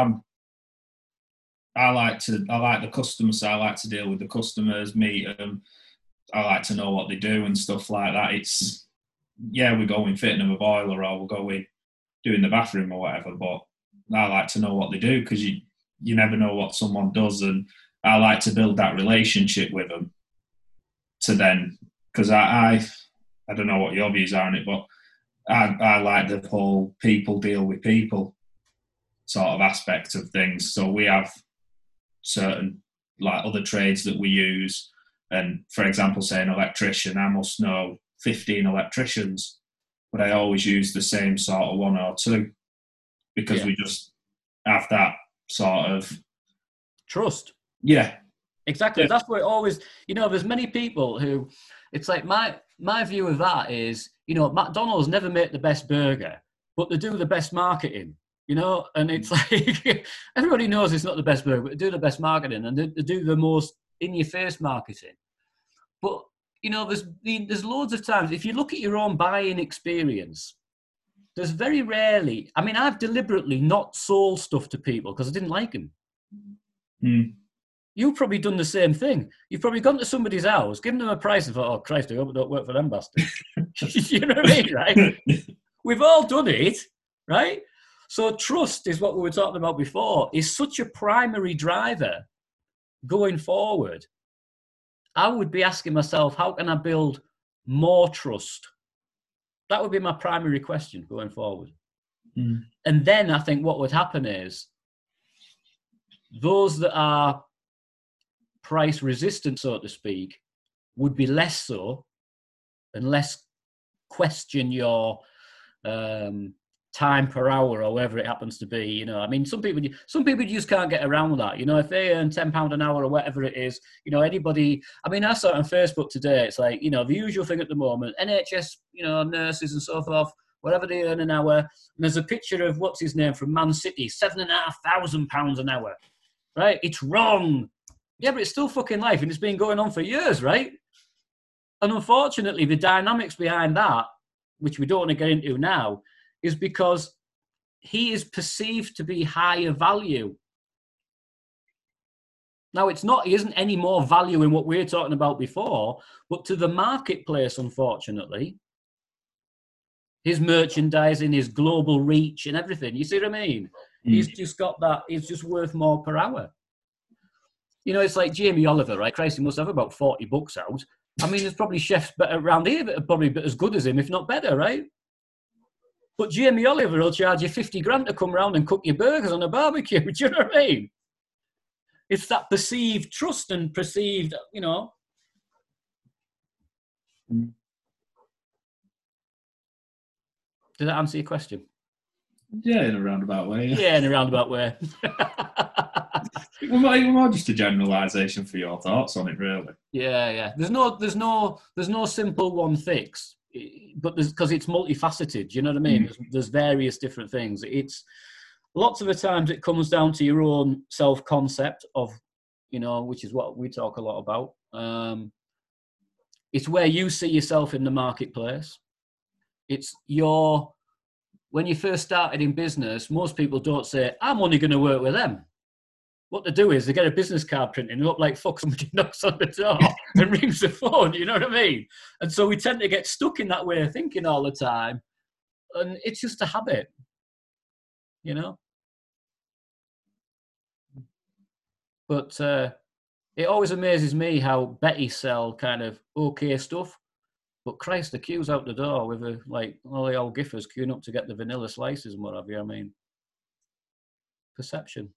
I like the customers. So I like to deal with the customers, meet them. I like to know what they do and stuff like that. It's, we go in fitting them a boiler, or we'll go in doing the bathroom or whatever. But I like to know what they do, because you never know what someone does, and I like to build that relationship with them. To then, because I don't know what your views are on it, but I like the whole people deal with people sort of aspect of things. So we have certain like other trades that we use, and for example, say an electrician, I must know 15 electricians, but I always use the same sort of one or two, because we just have that sort of trust. Yeah, exactly. That's what it always, you know, there's many people who, it's like my view of that is, you know, McDonald's never make the best burger, but they do the best marketing, you know, and it's like, everybody knows it's not the best burger, but they do the best marketing, and they do the most in-your-face marketing. But, you know, there's loads of times, if you look at your own buying experience, there's very rarely, I mean, I've deliberately not sold stuff to people because I didn't like them. You've probably done the same thing. You've probably gone to somebody's house, given them a price, and thought, oh, Christ, I hope it don't work for them bastards. You know what I mean, right? We've all done it, right? So trust is what we were talking about before, is such a primary driver going forward. I would be asking myself, how can I build more trust? That would be my primary question going forward. And then I think what would happen is those that are price resistant, so to speak, would be less so, and less question your time per hour or whatever it happens to be. You know, I mean, some people just can't get around that. You know, if they earn £10 an hour or whatever it is, you know, anybody. I mean, I saw it on Facebook today. It's like, you know, the usual thing at the moment, NHS, you know, nurses and so forth, whatever they earn an hour. And there's a picture of what's his name from Man City, £7,500 an hour. Right? It's wrong. Yeah, but it's still fucking life, and it's been going on for years, right? And unfortunately, the dynamics behind that, which we don't want to get into now, is because he is perceived to be higher value. Now, it's not, he isn't any more value in what we're talking about before, but to the marketplace, unfortunately, his merchandising, his global reach and everything, you see what I mean? He's just got that, he's just worth more per hour. You know, it's like Jamie Oliver, right? Christ, he must have about 40 books out. I mean, there's probably chefs better around here that are probably as good as him, if not better, right? But Jamie Oliver will charge you 50 grand to come round and cook your burgers on a barbecue. Do you know what I mean? It's that perceived trust and perceived, you know. Did that answer your question? Yeah, in a roundabout way. Yeah, in a roundabout way. More just a generalisation for your thoughts on it, really. Yeah. There's no simple one fix, but because it's multifaceted. You know what I mean? There's various different things. It's lots of the times it comes down to your own self-concept of, you know, which is what we talk a lot about. It's where you see yourself in the marketplace. It's when you first started in business, most people don't say, I'm only going to work with them. What they do is they get a business card printed and look like fuck, somebody knocks on the door and rings the phone, you know what I mean? And so we tend to get stuck in that way of thinking all the time. And it's just a habit, you know? But it always amazes me how Betty sell kind of okay stuff. But Christ, the queue's out the door with all the old giffers queuing up to get the vanilla slices and what have you. I mean, perception.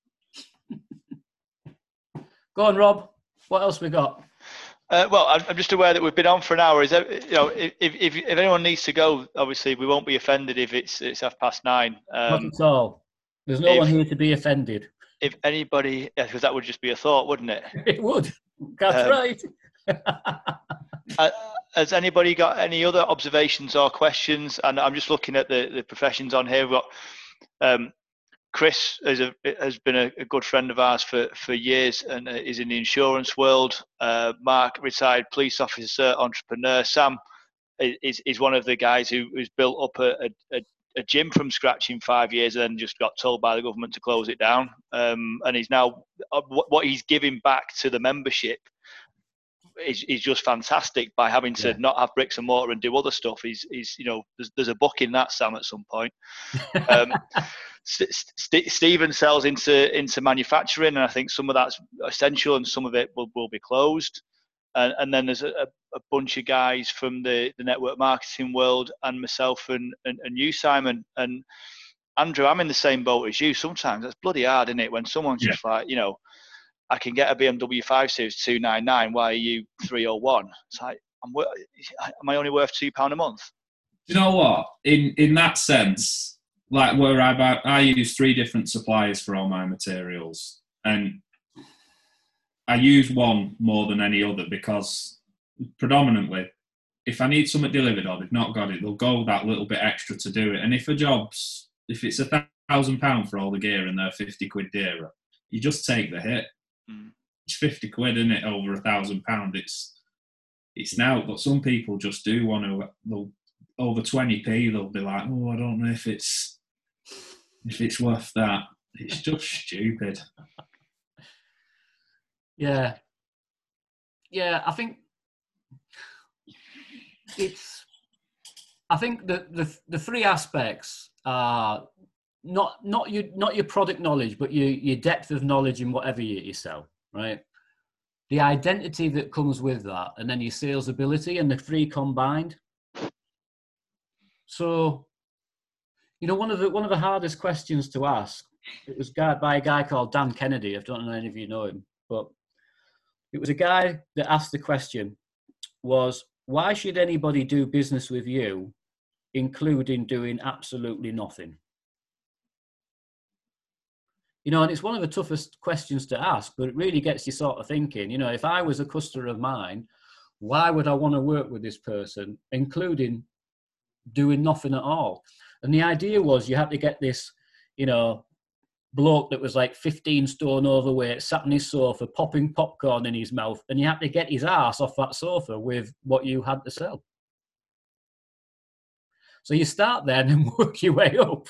Go on, Rob. What else we got? Well, I'm just aware that we've been on for an hour. Is that, you know, if anyone needs to go, obviously we won't be offended if it's 9:30. Not at all. There's no one here to be offended. If anybody, because that would just be a thought, wouldn't it? It would. That's right. Has anybody got any other observations or questions? And I'm just looking at the professions on here. We've got Chris has been a good friend of ours for years and is in the insurance world. Mark, retired police officer, entrepreneur. Sam is one of the guys who's built up a gym from scratch in 5 years and then just got told by the government to close it down. And he's now, what he's giving back to the membership is just fantastic by having to not have bricks and mortar and do other stuff. He's you know, there's a book in that, Sam, at some point. Stephen sells into manufacturing, and I think some of that's essential and some of it will be closed. And then there's a bunch of guys from the network marketing world, and myself and you, Simon. And Andrew, I'm in the same boat as you. Sometimes that's bloody hard, isn't it? When someone's just like, you know, I can get a BMW 5 Series 299. Why are you 301? It's like, am I only worth £2 a month? You know what? In that sense, like where I use 3 different suppliers for all my materials, and I use one more than any other because predominantly, if I need something delivered or they've not got it, they'll go that little bit extra to do it. And if if it's £1,000 for all the gear and they're 50 quid dearer, you just take the hit. It's 50 quid, isn't it? Over £1,000. It's now, but some people just do want to. They'll over 20p. They'll be like, oh, I don't know if it's worth that. It's just stupid. Yeah. I think the 3 aspects are not your product knowledge, but your depth of knowledge in whatever you sell, right? The identity that comes with that, and then your sales ability, and the 3 combined. So, you know, one of the hardest questions to ask, it was by a guy called Dan Kennedy. I don't know if any of you know him, but it was a guy that asked the question was, why should anybody do business with you, including doing absolutely nothing? You know, and it's one of the toughest questions to ask, but it really gets you sort of thinking, you know, if I was a customer of mine, why would I want to work with this person, including doing nothing at all? And the idea was you had to get this, you know, bloke that was like 15 stone overweight, sat on his sofa, popping popcorn in his mouth, and you had to get his ass off that sofa with what you had to sell. So you start there and then work your way up.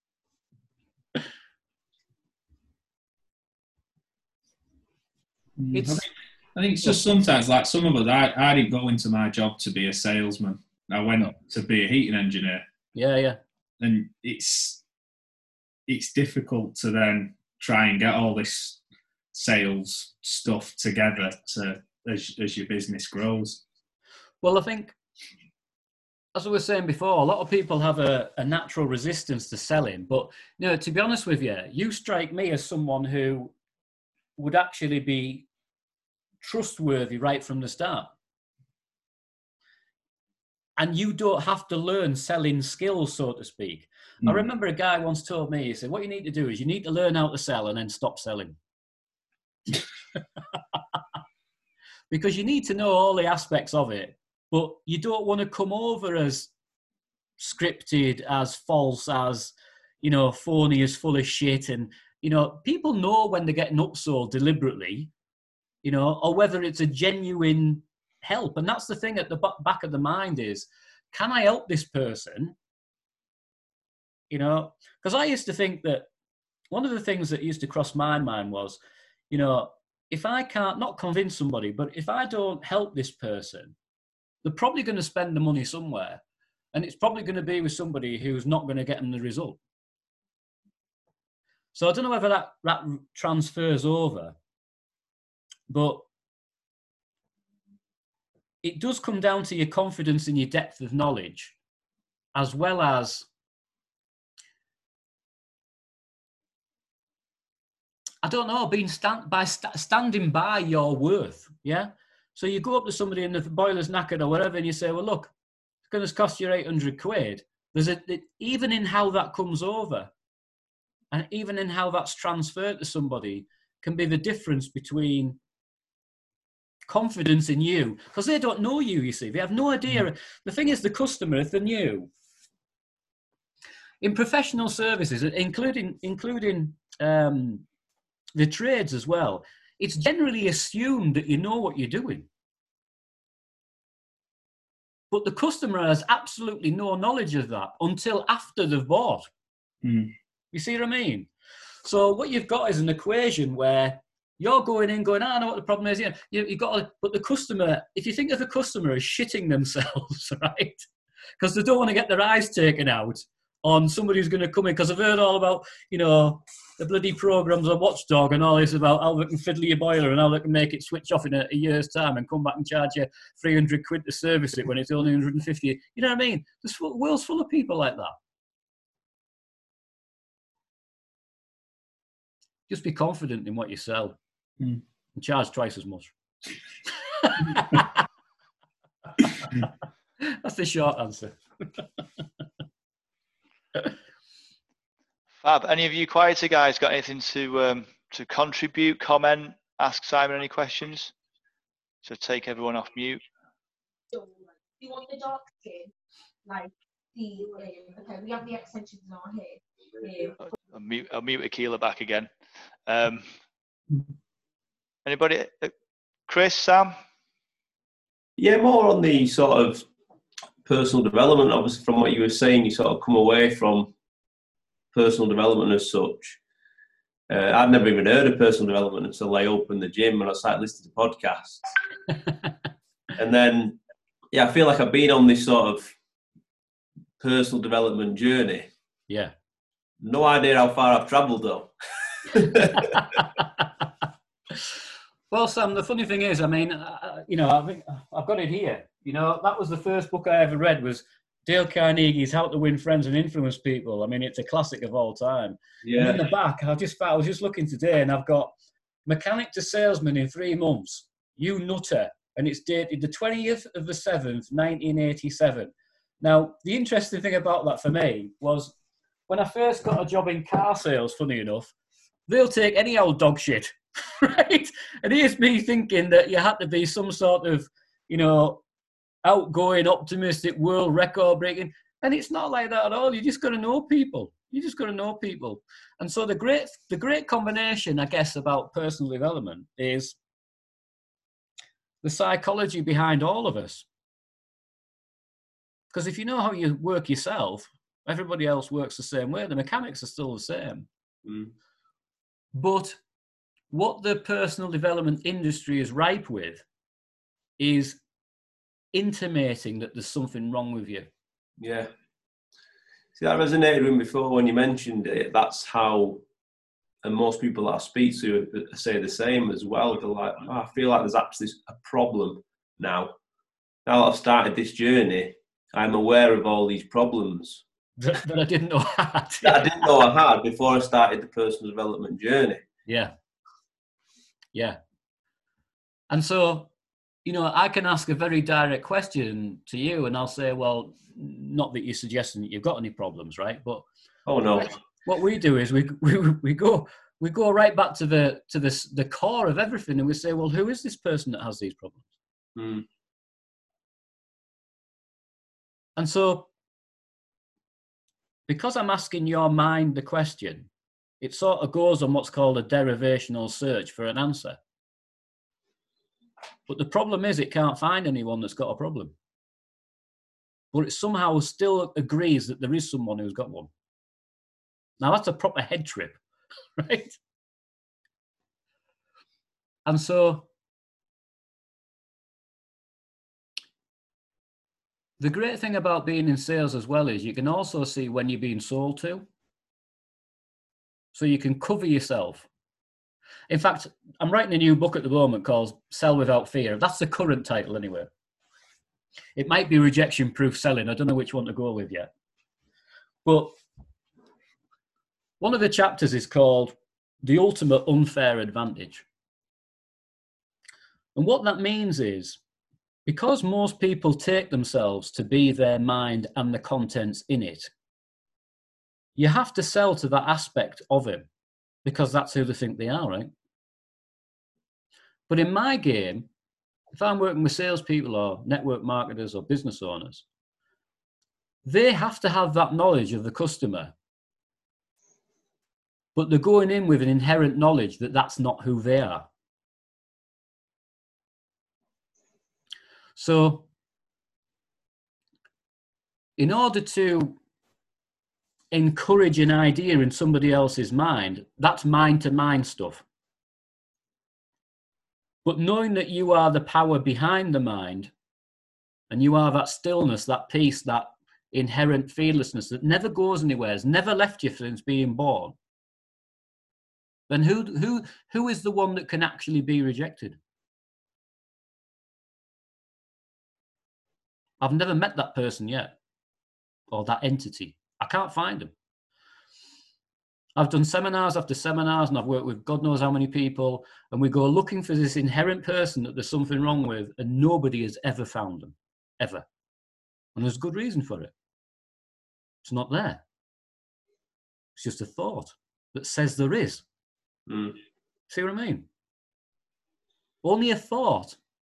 I think it's just sometimes, like some of us, I didn't go into my job to be a salesman. I went to be a heating engineer. Yeah. And it's difficult to then try and get all this sales stuff together as your business grows. Well, I think, as I was saying before, a lot of people have a natural resistance to selling. But, to be honest with you, you strike me as someone who would actually be trustworthy right from the start. And you don't have to learn selling skills, so to speak. I remember a guy once told me, he said, what you need to do is you need to learn how to sell and then stop selling. Because you need to know all the aspects of it, but you don't want to come over as scripted, as false, as, phony, as full of shit. And, people know when they're getting upsold deliberately, or whether it's a genuine help. And that's the thing at the back of the mind is, can I help this person? Because I used to think that one of the things that used to cross my mind was, if I can't not convince somebody, but if I don't help this person, they're probably going to spend the money somewhere, and it's probably going to be with somebody who's not going to get them the result. So I don't know whether that transfers over, but it does come down to your confidence in your depth of knowledge, as well as, I don't know, standing by your worth, yeah? So you go up to somebody and the boiler's knackered or whatever, and you say, well, look, it's going to cost you 800 quid. Even in how that comes over, and even in how that's transferred to somebody, can be the difference between confidence in you, because they don't know you, you see. They have no idea. The thing is, the customer, if they're new, in professional services, including the trades as well, it's generally assumed that you know what you're doing. But the customer has absolutely no knowledge of that until after they've bought. You see what I mean? So what you've got is an equation where you're going in, going, I know what the problem is. You've got to, but the customer, if you think of the customer as shitting themselves, right? Because they don't want to get their eyes taken out on somebody who's going to come in, because I've heard all about, the bloody programs on Watchdog and all this about how they can fiddle your boiler and how they can make it switch off in a year's time and come back and charge you 300 quid to service it when it's only 150. You know what I mean? The world's full of people like that. Just be confident in what you sell and charge twice as much. That's the short answer. Fab. Any of you quieter guys got anything to contribute, comment, ask Simon any questions? So take everyone off mute. Do you want the dark skin? Like the okay, we have the extensions on here. I'll mute Akila back again. Anybody? Chris, Sam? Yeah, more on the sort of personal development. Obviously, from what you were saying, you sort of come away from personal development as such. I'd never even heard of personal development until I opened the gym and I started listening to podcasts. And then, I feel like I've been on this sort of personal development journey. Yeah. No idea how far I've travelled though. Well, Sam, the funny thing is, I mean, I think I've got it here. That was the first book I ever read, was Dale Carnegie's How to Win Friends and Influence People. I mean, it's a classic of all time. Yeah. And in the back, I was just looking today, and I've got Mechanic to Salesman in 3 months. You nutter. And it's dated the 20th of the 7th, 1987. Now, the interesting thing about that for me was when I first got a job in car sales, funny enough, they'll take any old dog shit, right? And here's me thinking that you had to be some sort of, outgoing, optimistic, world record breaking. And it's not like that at all. You just got to know people. And so the great combination, I guess, about personal development is the psychology behind all of us. Because if you know how you work yourself, everybody else works the same way. The mechanics are still the same. Mm. But what the personal development industry is ripe with is intimating that there's something wrong with you. Yeah. See, that resonated with me before when you mentioned it. That's how, and most people that I speak to say the same as well. They're like, oh, I feel like there's actually a problem now. Now that I've started this journey, I'm aware of all these problems that I didn't know I had. that I didn't know I had before I started the personal development journey. Yeah. Yeah. And so, you know, I can ask a very direct question to you and I'll say, well, not that you're suggesting that you've got any problems, right? But oh no, what we do is we go right back to the core of everything and we say, well, who is this person that has these problems? Mm. And so, because I'm asking your mind the question, it sort of goes on what's called a derivational search for an answer. But the problem is it can't find anyone that's got a problem. But it somehow still agrees that there is someone who's got one. Now that's a proper head trip, right? And so the great thing about being in sales as well is you can also see when you're being sold to. So you can cover yourself. In fact, I'm writing a new book at the moment called Sell Without Fear. That's the current title anyway. It might be rejection-proof selling. I don't know which one to go with yet. But one of the chapters is called The Ultimate Unfair Advantage. And what that means is, because most people take themselves to be their mind and the contents in it, you have to sell to that aspect of him because that's who they think they are, right? But in my game, if I'm working with salespeople or network marketers or business owners, they have to have that knowledge of the customer, but they're going in with an inherent knowledge that that's not who they are. So in order to encourage an idea in somebody else's mind, that's mind-to-mind stuff. But knowing that you are the power behind the mind, and you are that stillness, that peace, that inherent fearlessness that never goes anywhere, has never left you since being born, then who is the one that can actually be rejected? I've never met that person yet, or that entity. I can't find them. I've done seminars after seminars and I've worked with God knows how many people, and we go looking for this inherent person that there's something wrong with, and nobody has ever found them, ever. And there's good reason for it. It's not there. It's just a thought that says there is. Mm. See what I mean? Only a thought.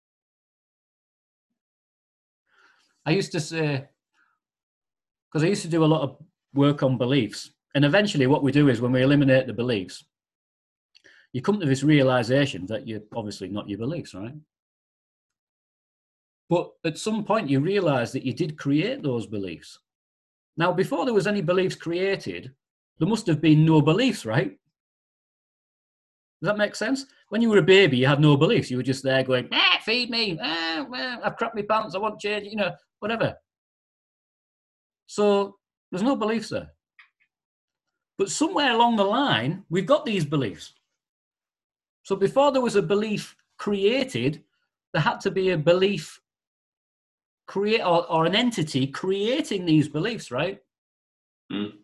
I used to say, because I used to do a lot of work on beliefs, and eventually what we do is when we eliminate the beliefs, you come to this realization that you're obviously not your beliefs, right? But at some point you realize that you did create those beliefs. Now, before there was any beliefs created, there must have been no beliefs, right? Does that make sense? When you were a baby, you had no beliefs. You were just there going, feed me, I've crapped my pants, I want change, you know, whatever. So there's no beliefs there. But somewhere along the line, we've got these beliefs. So before there was a belief created, there had to be a belief or an entity creating these beliefs, right? Mm.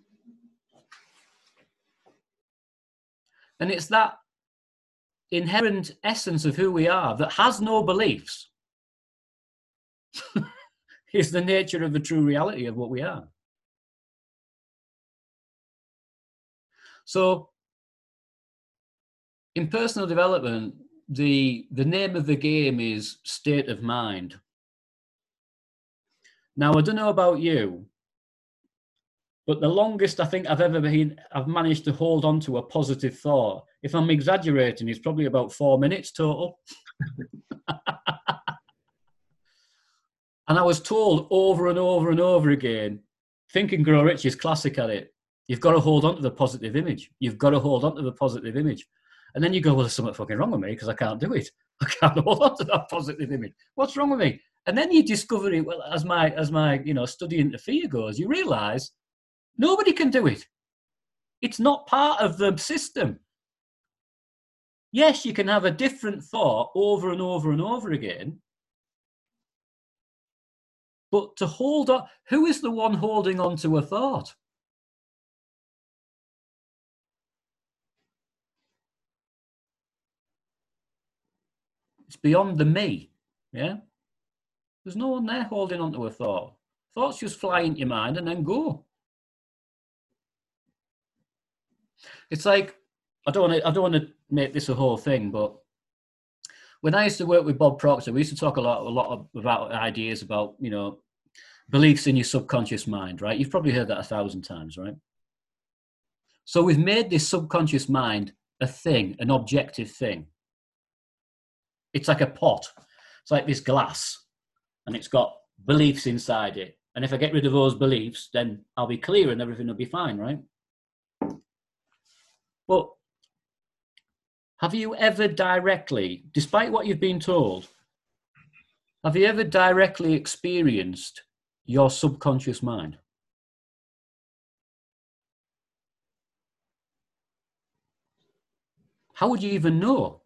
And it's that inherent essence of who we are that has no beliefs is the nature of the true reality of what we are. So in personal development, the name of the game is state of mind. Now, I don't know about you, but the longest I think I've managed to hold on to a positive thought, if I'm exaggerating, it's probably about 4 minutes total. And I was told over and over and over again, Think and Grow Rich is classic at it. You've got to hold on to the positive image. You've got to hold on to the positive image. And then you go, well, there's something fucking wrong with me because I can't do it. I can't hold on to that positive image. What's wrong with me? And then you discover it, well, as my study into fear goes, you realise nobody can do it. It's not part of the system. Yes, you can have a different thought over and over and over again. But to hold on, who is the one holding on to a thought? It's beyond the me, yeah? There's no one there holding on to a thought. Thoughts just fly into your mind and then go. It's like, I don't want to make this a whole thing, but when I used to work with Bob Proctor, we used to talk a lot about ideas about, beliefs in your subconscious mind, right? You've probably heard that 1,000 times, right? So we've made this subconscious mind a thing, an objective thing. It's like a pot. It's like this glass, and it's got beliefs inside it. And if I get rid of those beliefs, then I'll be clear and everything will be fine, right? But have you ever directly, despite what you've been told, have you ever directly experienced your subconscious mind? How would you even know?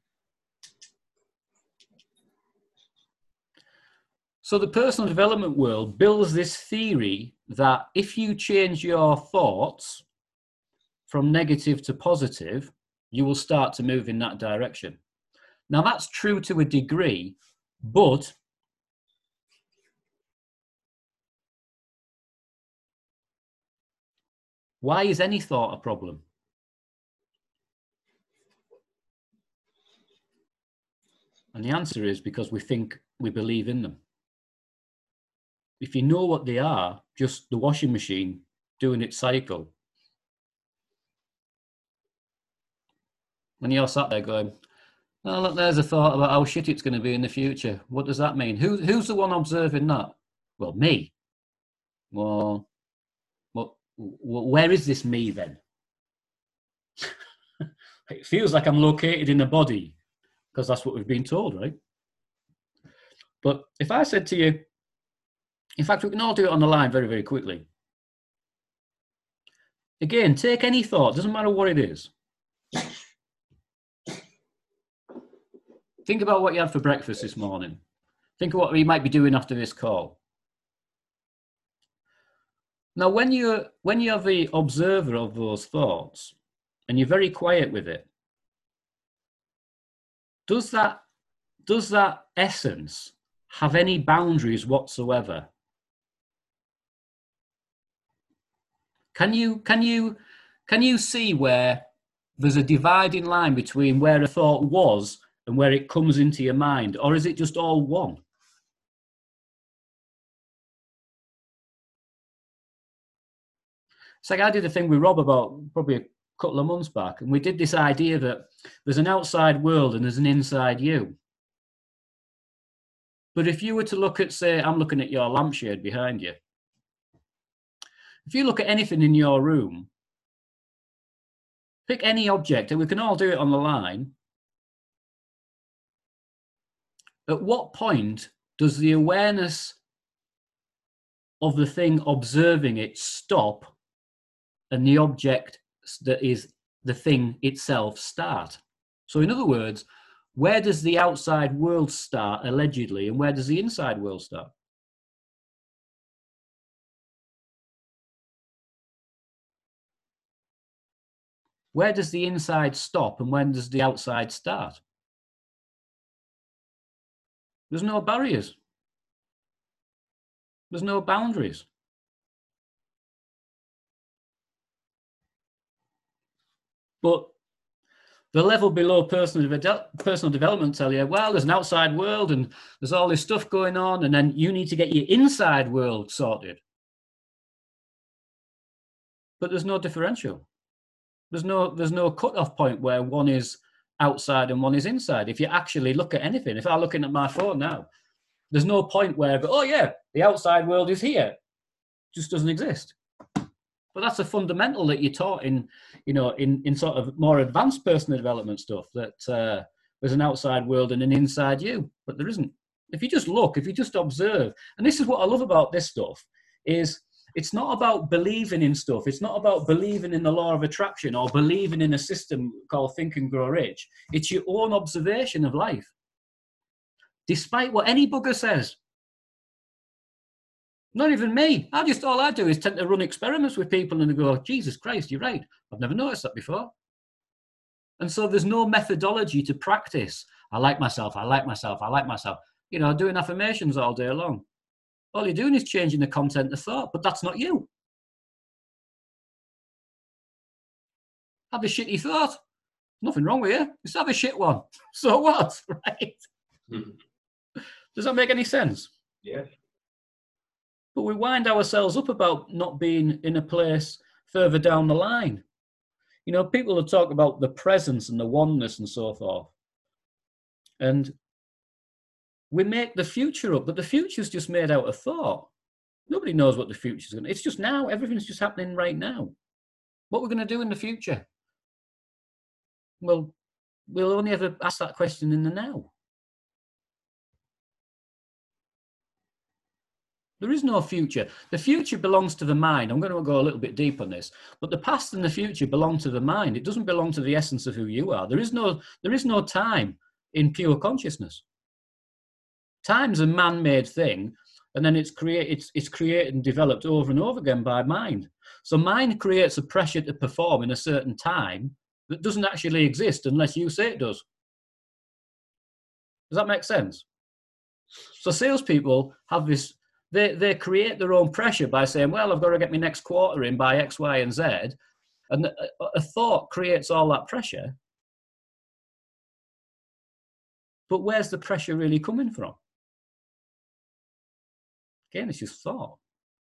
So the personal development world builds this theory that if you change your thoughts from negative to positive, you will start to move in that direction. Now that's true to a degree, but why is any thought a problem? And the answer is because we think we believe in them. If you know what they are, just the washing machine doing its cycle. When you're sat there going, oh, look, there's a thought about how shit it's going to be in the future. What does that mean? Who's the one observing that? Well, me. Well, where is this me then? It feels like I'm located in a body because that's what we've been told, right? But if I said to you, in fact, we can all do it on the line very, very quickly. Again, take any thought, doesn't matter what it is. Think about what you had for breakfast this morning. Think of what you might be doing after this call. Now, when you're the observer of those thoughts and you're very quiet with it, does that essence have any boundaries whatsoever? Can you see where there's a dividing line between where a thought was and where it comes into your mind, or is it just all one? It's like I did a thing with Rob about probably a couple of months back, and we did this idea that there's an outside world and there's an inside you. But if you were to look at, say, I'm looking at your lampshade behind you. If you look at anything in your room, pick any object, and we can all do it on the line. At what point does the awareness of the thing observing it stop and the object that is the thing itself start? So in other words, where does the outside world start, allegedly, and where does the inside world start? Where does the inside stop and when does the outside start? There's no barriers. There's no boundaries. But the level below personal development tell you, well, there's an outside world and there's all this stuff going on, and then you need to get your inside world sorted. But there's no differential. There's no cut-off point where one is outside and one is inside. If you actually look at anything, if I'm looking at my phone now, There's no point where I go, oh yeah, the outside world is here. It just doesn't exist. But that's a fundamental that you're taught in, you know, in sort of more advanced personal development stuff, that there's an outside world and an inside you, but there isn't. If you just look, if you just observe, and this is what I love about this stuff, is it's not about believing in stuff. It's not about believing in the law of attraction or believing in a system called Think and Grow Rich. It's your own observation of life. Despite what any bugger says. Not even me. All I do is tend to run experiments with people and they go, Jesus Christ, you're right. I've never noticed that before. And so there's no methodology to practice. I like myself, I like myself, I like myself. You know, doing affirmations all day long. All you're doing is changing the content of thought, but that's not you. Have a shitty thought. Nothing wrong with you. Just have a shit one. So what, right? Does that make any sense? Yeah. But we wind ourselves up about not being in a place further down the line. You know, people will talk about the presence and the oneness and so forth. And we make the future up, but the future's just made out of thought. Nobody knows what the future's going to be. It's just now. Everything's just happening right now. What we're going to do in the future? Well, we'll only ever ask that question in the now. There is no future. The future belongs to the mind. I'm going to go a little bit deep on this, but the past and the future belong to the mind. It doesn't belong to the essence of who you are. There is no time in pure consciousness. Time's a man-made thing, and then it's created and developed over and over again by mind. So mind creates a pressure to perform in a certain time that doesn't actually exist unless you say it does. Does that make sense? So salespeople have this. They create their own pressure by saying, well, I've got to get my next quarter in by X, Y, and Z. And a thought creates all that pressure. But where's the pressure really coming from? Again, it's just thought.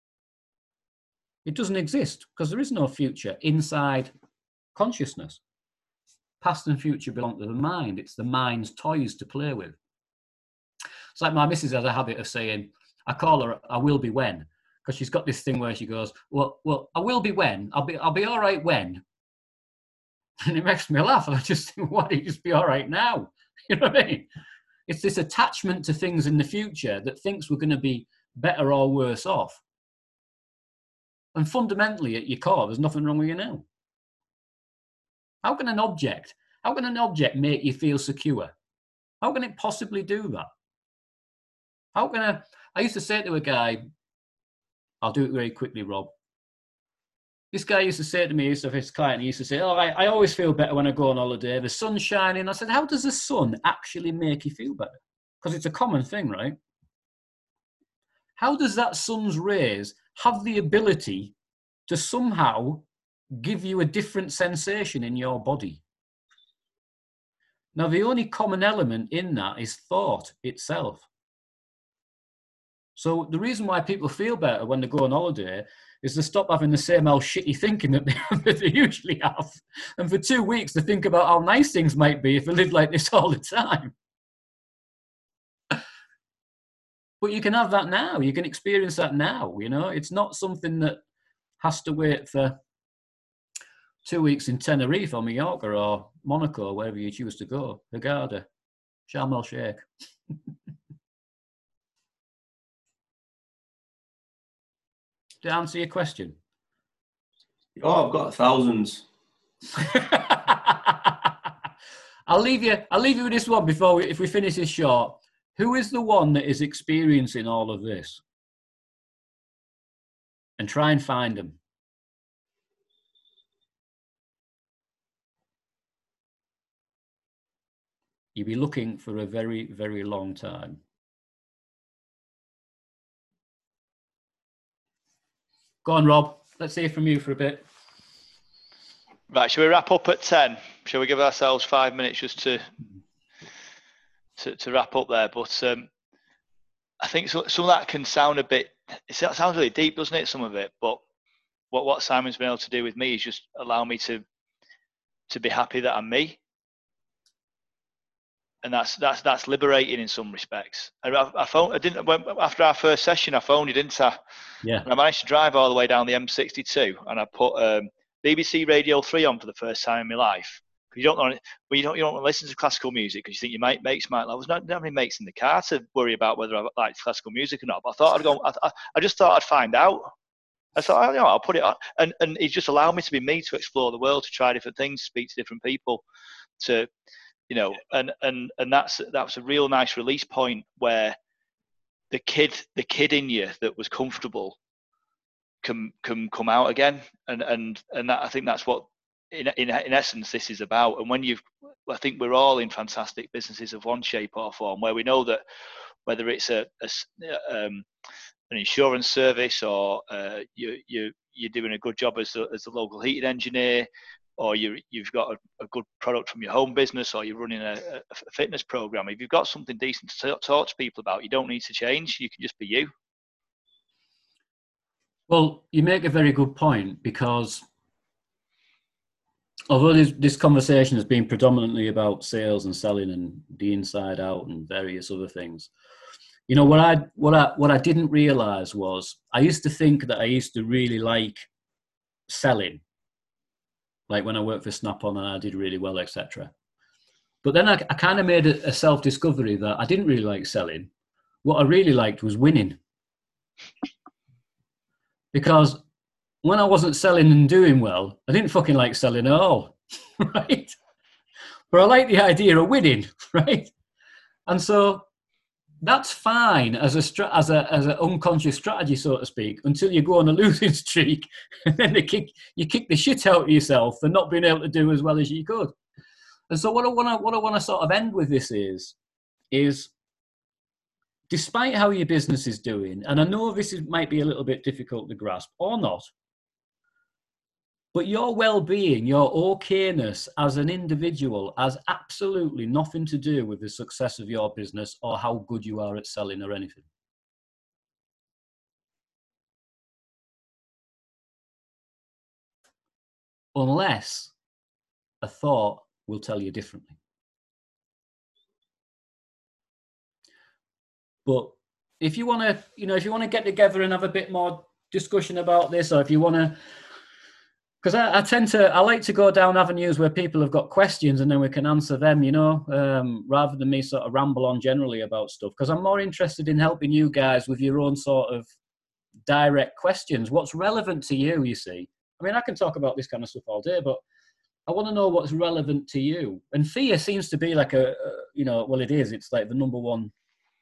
It doesn't exist because there is no future inside consciousness. Past and future belong to the mind. It's the mind's toys to play with. It's like my missus has a habit of saying, I call her I will be when, because she's got this thing where she goes, well, I will be when. I'll be all right when. And it makes me laugh. And I just think, why don't you just be all right now? You know what I mean? It's this attachment to things in the future that thinks we're going to be better or worse off. And fundamentally, at your core, there's nothing wrong with you now. How can an object make you feel secure? How can it possibly do that? I used to say to a guy, I'll do it very quickly, Rob. This guy used to say to me, his client, he used to say, oh, I always feel better when I go on holiday. The sun's shining. I said, how does the sun actually make you feel better? Because it's a common thing, right? How does that sun's rays have the ability to somehow give you a different sensation in your body? Now, the only common element in that is thought itself. So the reason why people feel better when they go on holiday is they stop having the same old shitty thinking that they usually have. And for 2 weeks, they think about how nice things might be if they live like this all the time. But you can have that now. You can experience that now, you know. It's not something that has to wait for 2 weeks in Tenerife or Mallorca or Monaco, wherever you choose to go. Hurghada, Sharm el-Sheikh. Did I answer your question? Oh, I've got thousands. I'll leave you with this one before if we finish this short. Who is the one that is experiencing all of this? And try and find them. You'll be looking for a very, very long time. Go on, Rob. Let's hear from you for a bit. Right, shall we wrap up at 10? Shall we give ourselves 5 minutes just to wrap up there? But I think some of that can sound a bit, it sounds really deep, doesn't it, some of it? But what Simon's been able to do with me is just allow me to be happy that I'm me. and that's liberating in some respects. And after our first session, I phoned you, didn't I? Yeah. And I managed to drive all the way down the M62, and I put BBC Radio 3 on for the first time in my life. You don't want to listen to classical music because you think your mates might. I was not having mates in the car to worry about whether I liked classical music or not. But I thought I'd go. I just thought I'd find out. I thought, I'll put it on, and it just allowed me to be me, to explore the world, to try different things, speak to different people, to, and that was a real nice release point where the kid in you that was comfortable can come out again, and that, I think that's what in essence this is about. And I think we're all in fantastic businesses of one shape or form, where we know that whether it's an insurance service, or you're doing a good job as a local heating engineer, or you've got a good product from your home business, or you're running a fitness program. If you've got something decent to talk to people about, you don't need to change. You can just be you. Well, you make a very good point, because although this conversation has been predominantly about sales and selling and the inside out and various other things, what I didn't realize was I used to think that I used to really like selling, like when I worked for Snap-on and I did really well, etc. But then I kind of made a self-discovery that I didn't really like selling. What I really liked was winning. Because when I wasn't selling and doing well, I didn't fucking like selling at all, right? But I like the idea of winning, right? And so that's fine as an unconscious strategy, so to speak, until you go on a losing streak, and then you kick the shit out of yourself for not being able to do as well as you could. And so what I want to sort of end with this is despite how your business is doing, and I know might be a little bit difficult to grasp or not, but your well-being, your okayness as an individual has absolutely nothing to do with the success of your business or how good you are at selling or anything. Unless a thought will tell you differently. But if you want to, get together and have a bit more discussion about this, or if you want to, because I like to go down avenues where people have got questions and then we can answer them, rather than me sort of ramble on generally about stuff, because I'm more interested in helping you guys with your own sort of direct questions. What's relevant to you, you see? I mean, I can talk about this kind of stuff all day, but I want to know what's relevant to you. And fear seems to be like it is. It's like the number one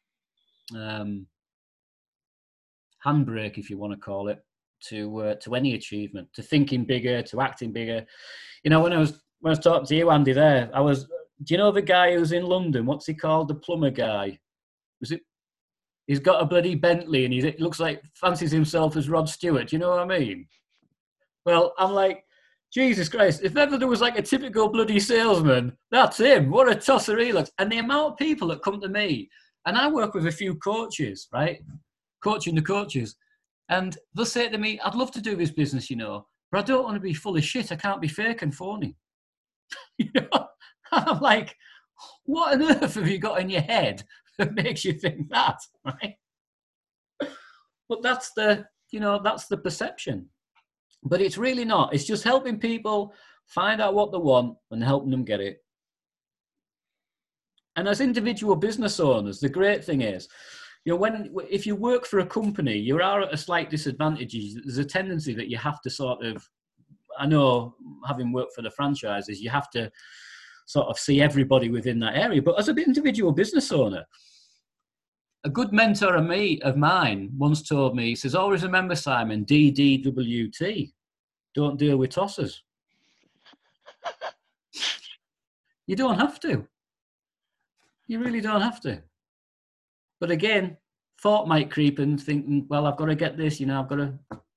handbrake, if you want to call it, to any achievement, to thinking bigger, to acting bigger. When I was talking to you, Andy, there, do you know the guy who's in London? What's he called? The plumber guy. He's got a bloody Bentley and he looks like, fancies himself as Rod Stewart. Do you know what I mean? Well, I'm like, Jesus Christ, if ever there was like a typical bloody salesman, that's him. What a tosser he looks. And the amount of people that come to me, and I work with a few coaches, right? Coaching the coaches. And they'll say to me, I'd love to do this business, but I don't want to be full of shit. I can't be fake and phony. I'm like, what on earth have you got in your head that makes you think that, right? But that's the perception. But it's really not. It's just helping people find out what they want and helping them get it. And as individual business owners, the great thing is, if you work for a company, you are at a slight disadvantage. There's a tendency that you have to sort of, I know, having worked for the franchises, you have to sort of see everybody within that area. But as an individual business owner, a good mentor of mine once told me, he says, always remember, Simon, DDWT, don't deal with tossers. You don't have to. You really don't have to. But again, thought might creep in, thinking, well, I've got to get this, I've got to.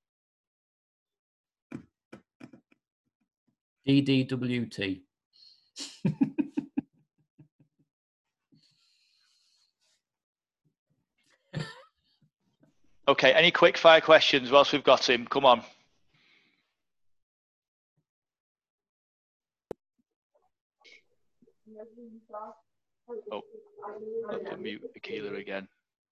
DDWT. Okay, any quick fire questions whilst we've got him? Come on. Oh, I've to mute Akila again.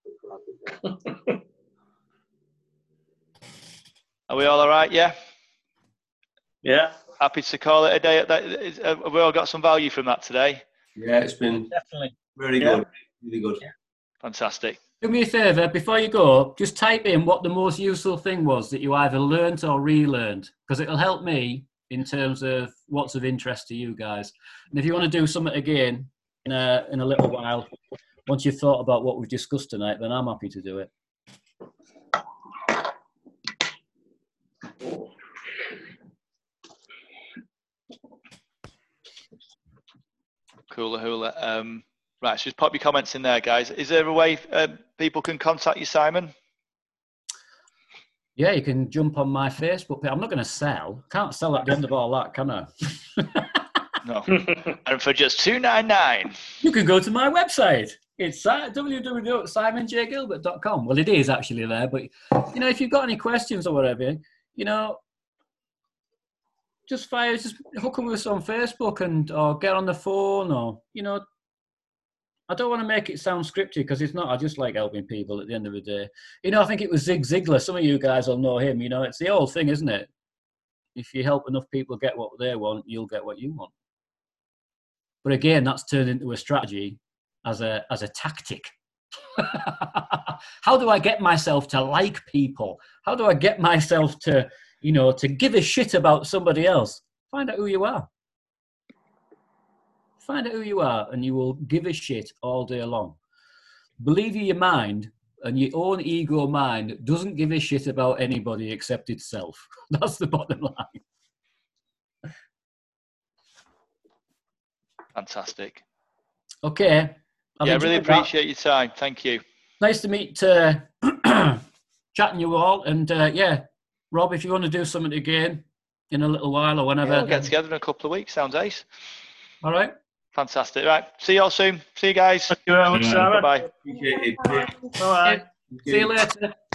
Are we all right? Yeah. Yeah. Happy to call it a day. Have we all got some value from that today? Yeah, it's been Definitely. very good. Really good. Yeah. Fantastic. Do me a favour, before you go, just type in what the most useful thing was that you either learnt or relearned, because it'll help me in terms of what's of interest to you guys. And if you want to do something again in a little while, once you've thought about what we've discussed tonight, then I'm happy to do it. Cooler hula. Right, so just pop your comments in there, guys. Is there a way people can contact you, Simon? Yeah, you can jump on my Facebook page. I'm not going to sell. Can't sell at the end of all that, can I? No. And for just $2.99. You can go to my website. It's www.simonjgilbert.com. Well, it is actually there, but you know, if you've got any questions or whatever, you know, just hook up with us on Facebook or get on the phone, or you know, I don't want to make it sound scripted because it's not. I just like helping people at the end of the day. You know, I think it was Zig Ziglar. Some of you guys will know him. You know, it's the old thing, isn't it? If you help enough people get what they want, you'll get what you want. But again, that's turned into a strategy as a tactic. How do I get myself to like people? How do I get myself to, you know, to give a shit about somebody else? Find out who you are. Find out who you are, and you will give a shit all day long. Believe your mind, and your own ego mind doesn't give a shit about anybody except itself. That's the bottom line. Fantastic. Okay. Yeah, really appreciate your time. Thank you. Nice to meet, chatting you all. And yeah, Rob, if you want to do something again in a little while or whenever. Yeah, we'll get together in a couple of weeks. Sounds ace. All right. Fantastic. Right. See you all soon. See you guys. Thank you very much, Simon. Bye-bye. Appreciate it. Bye. See you later.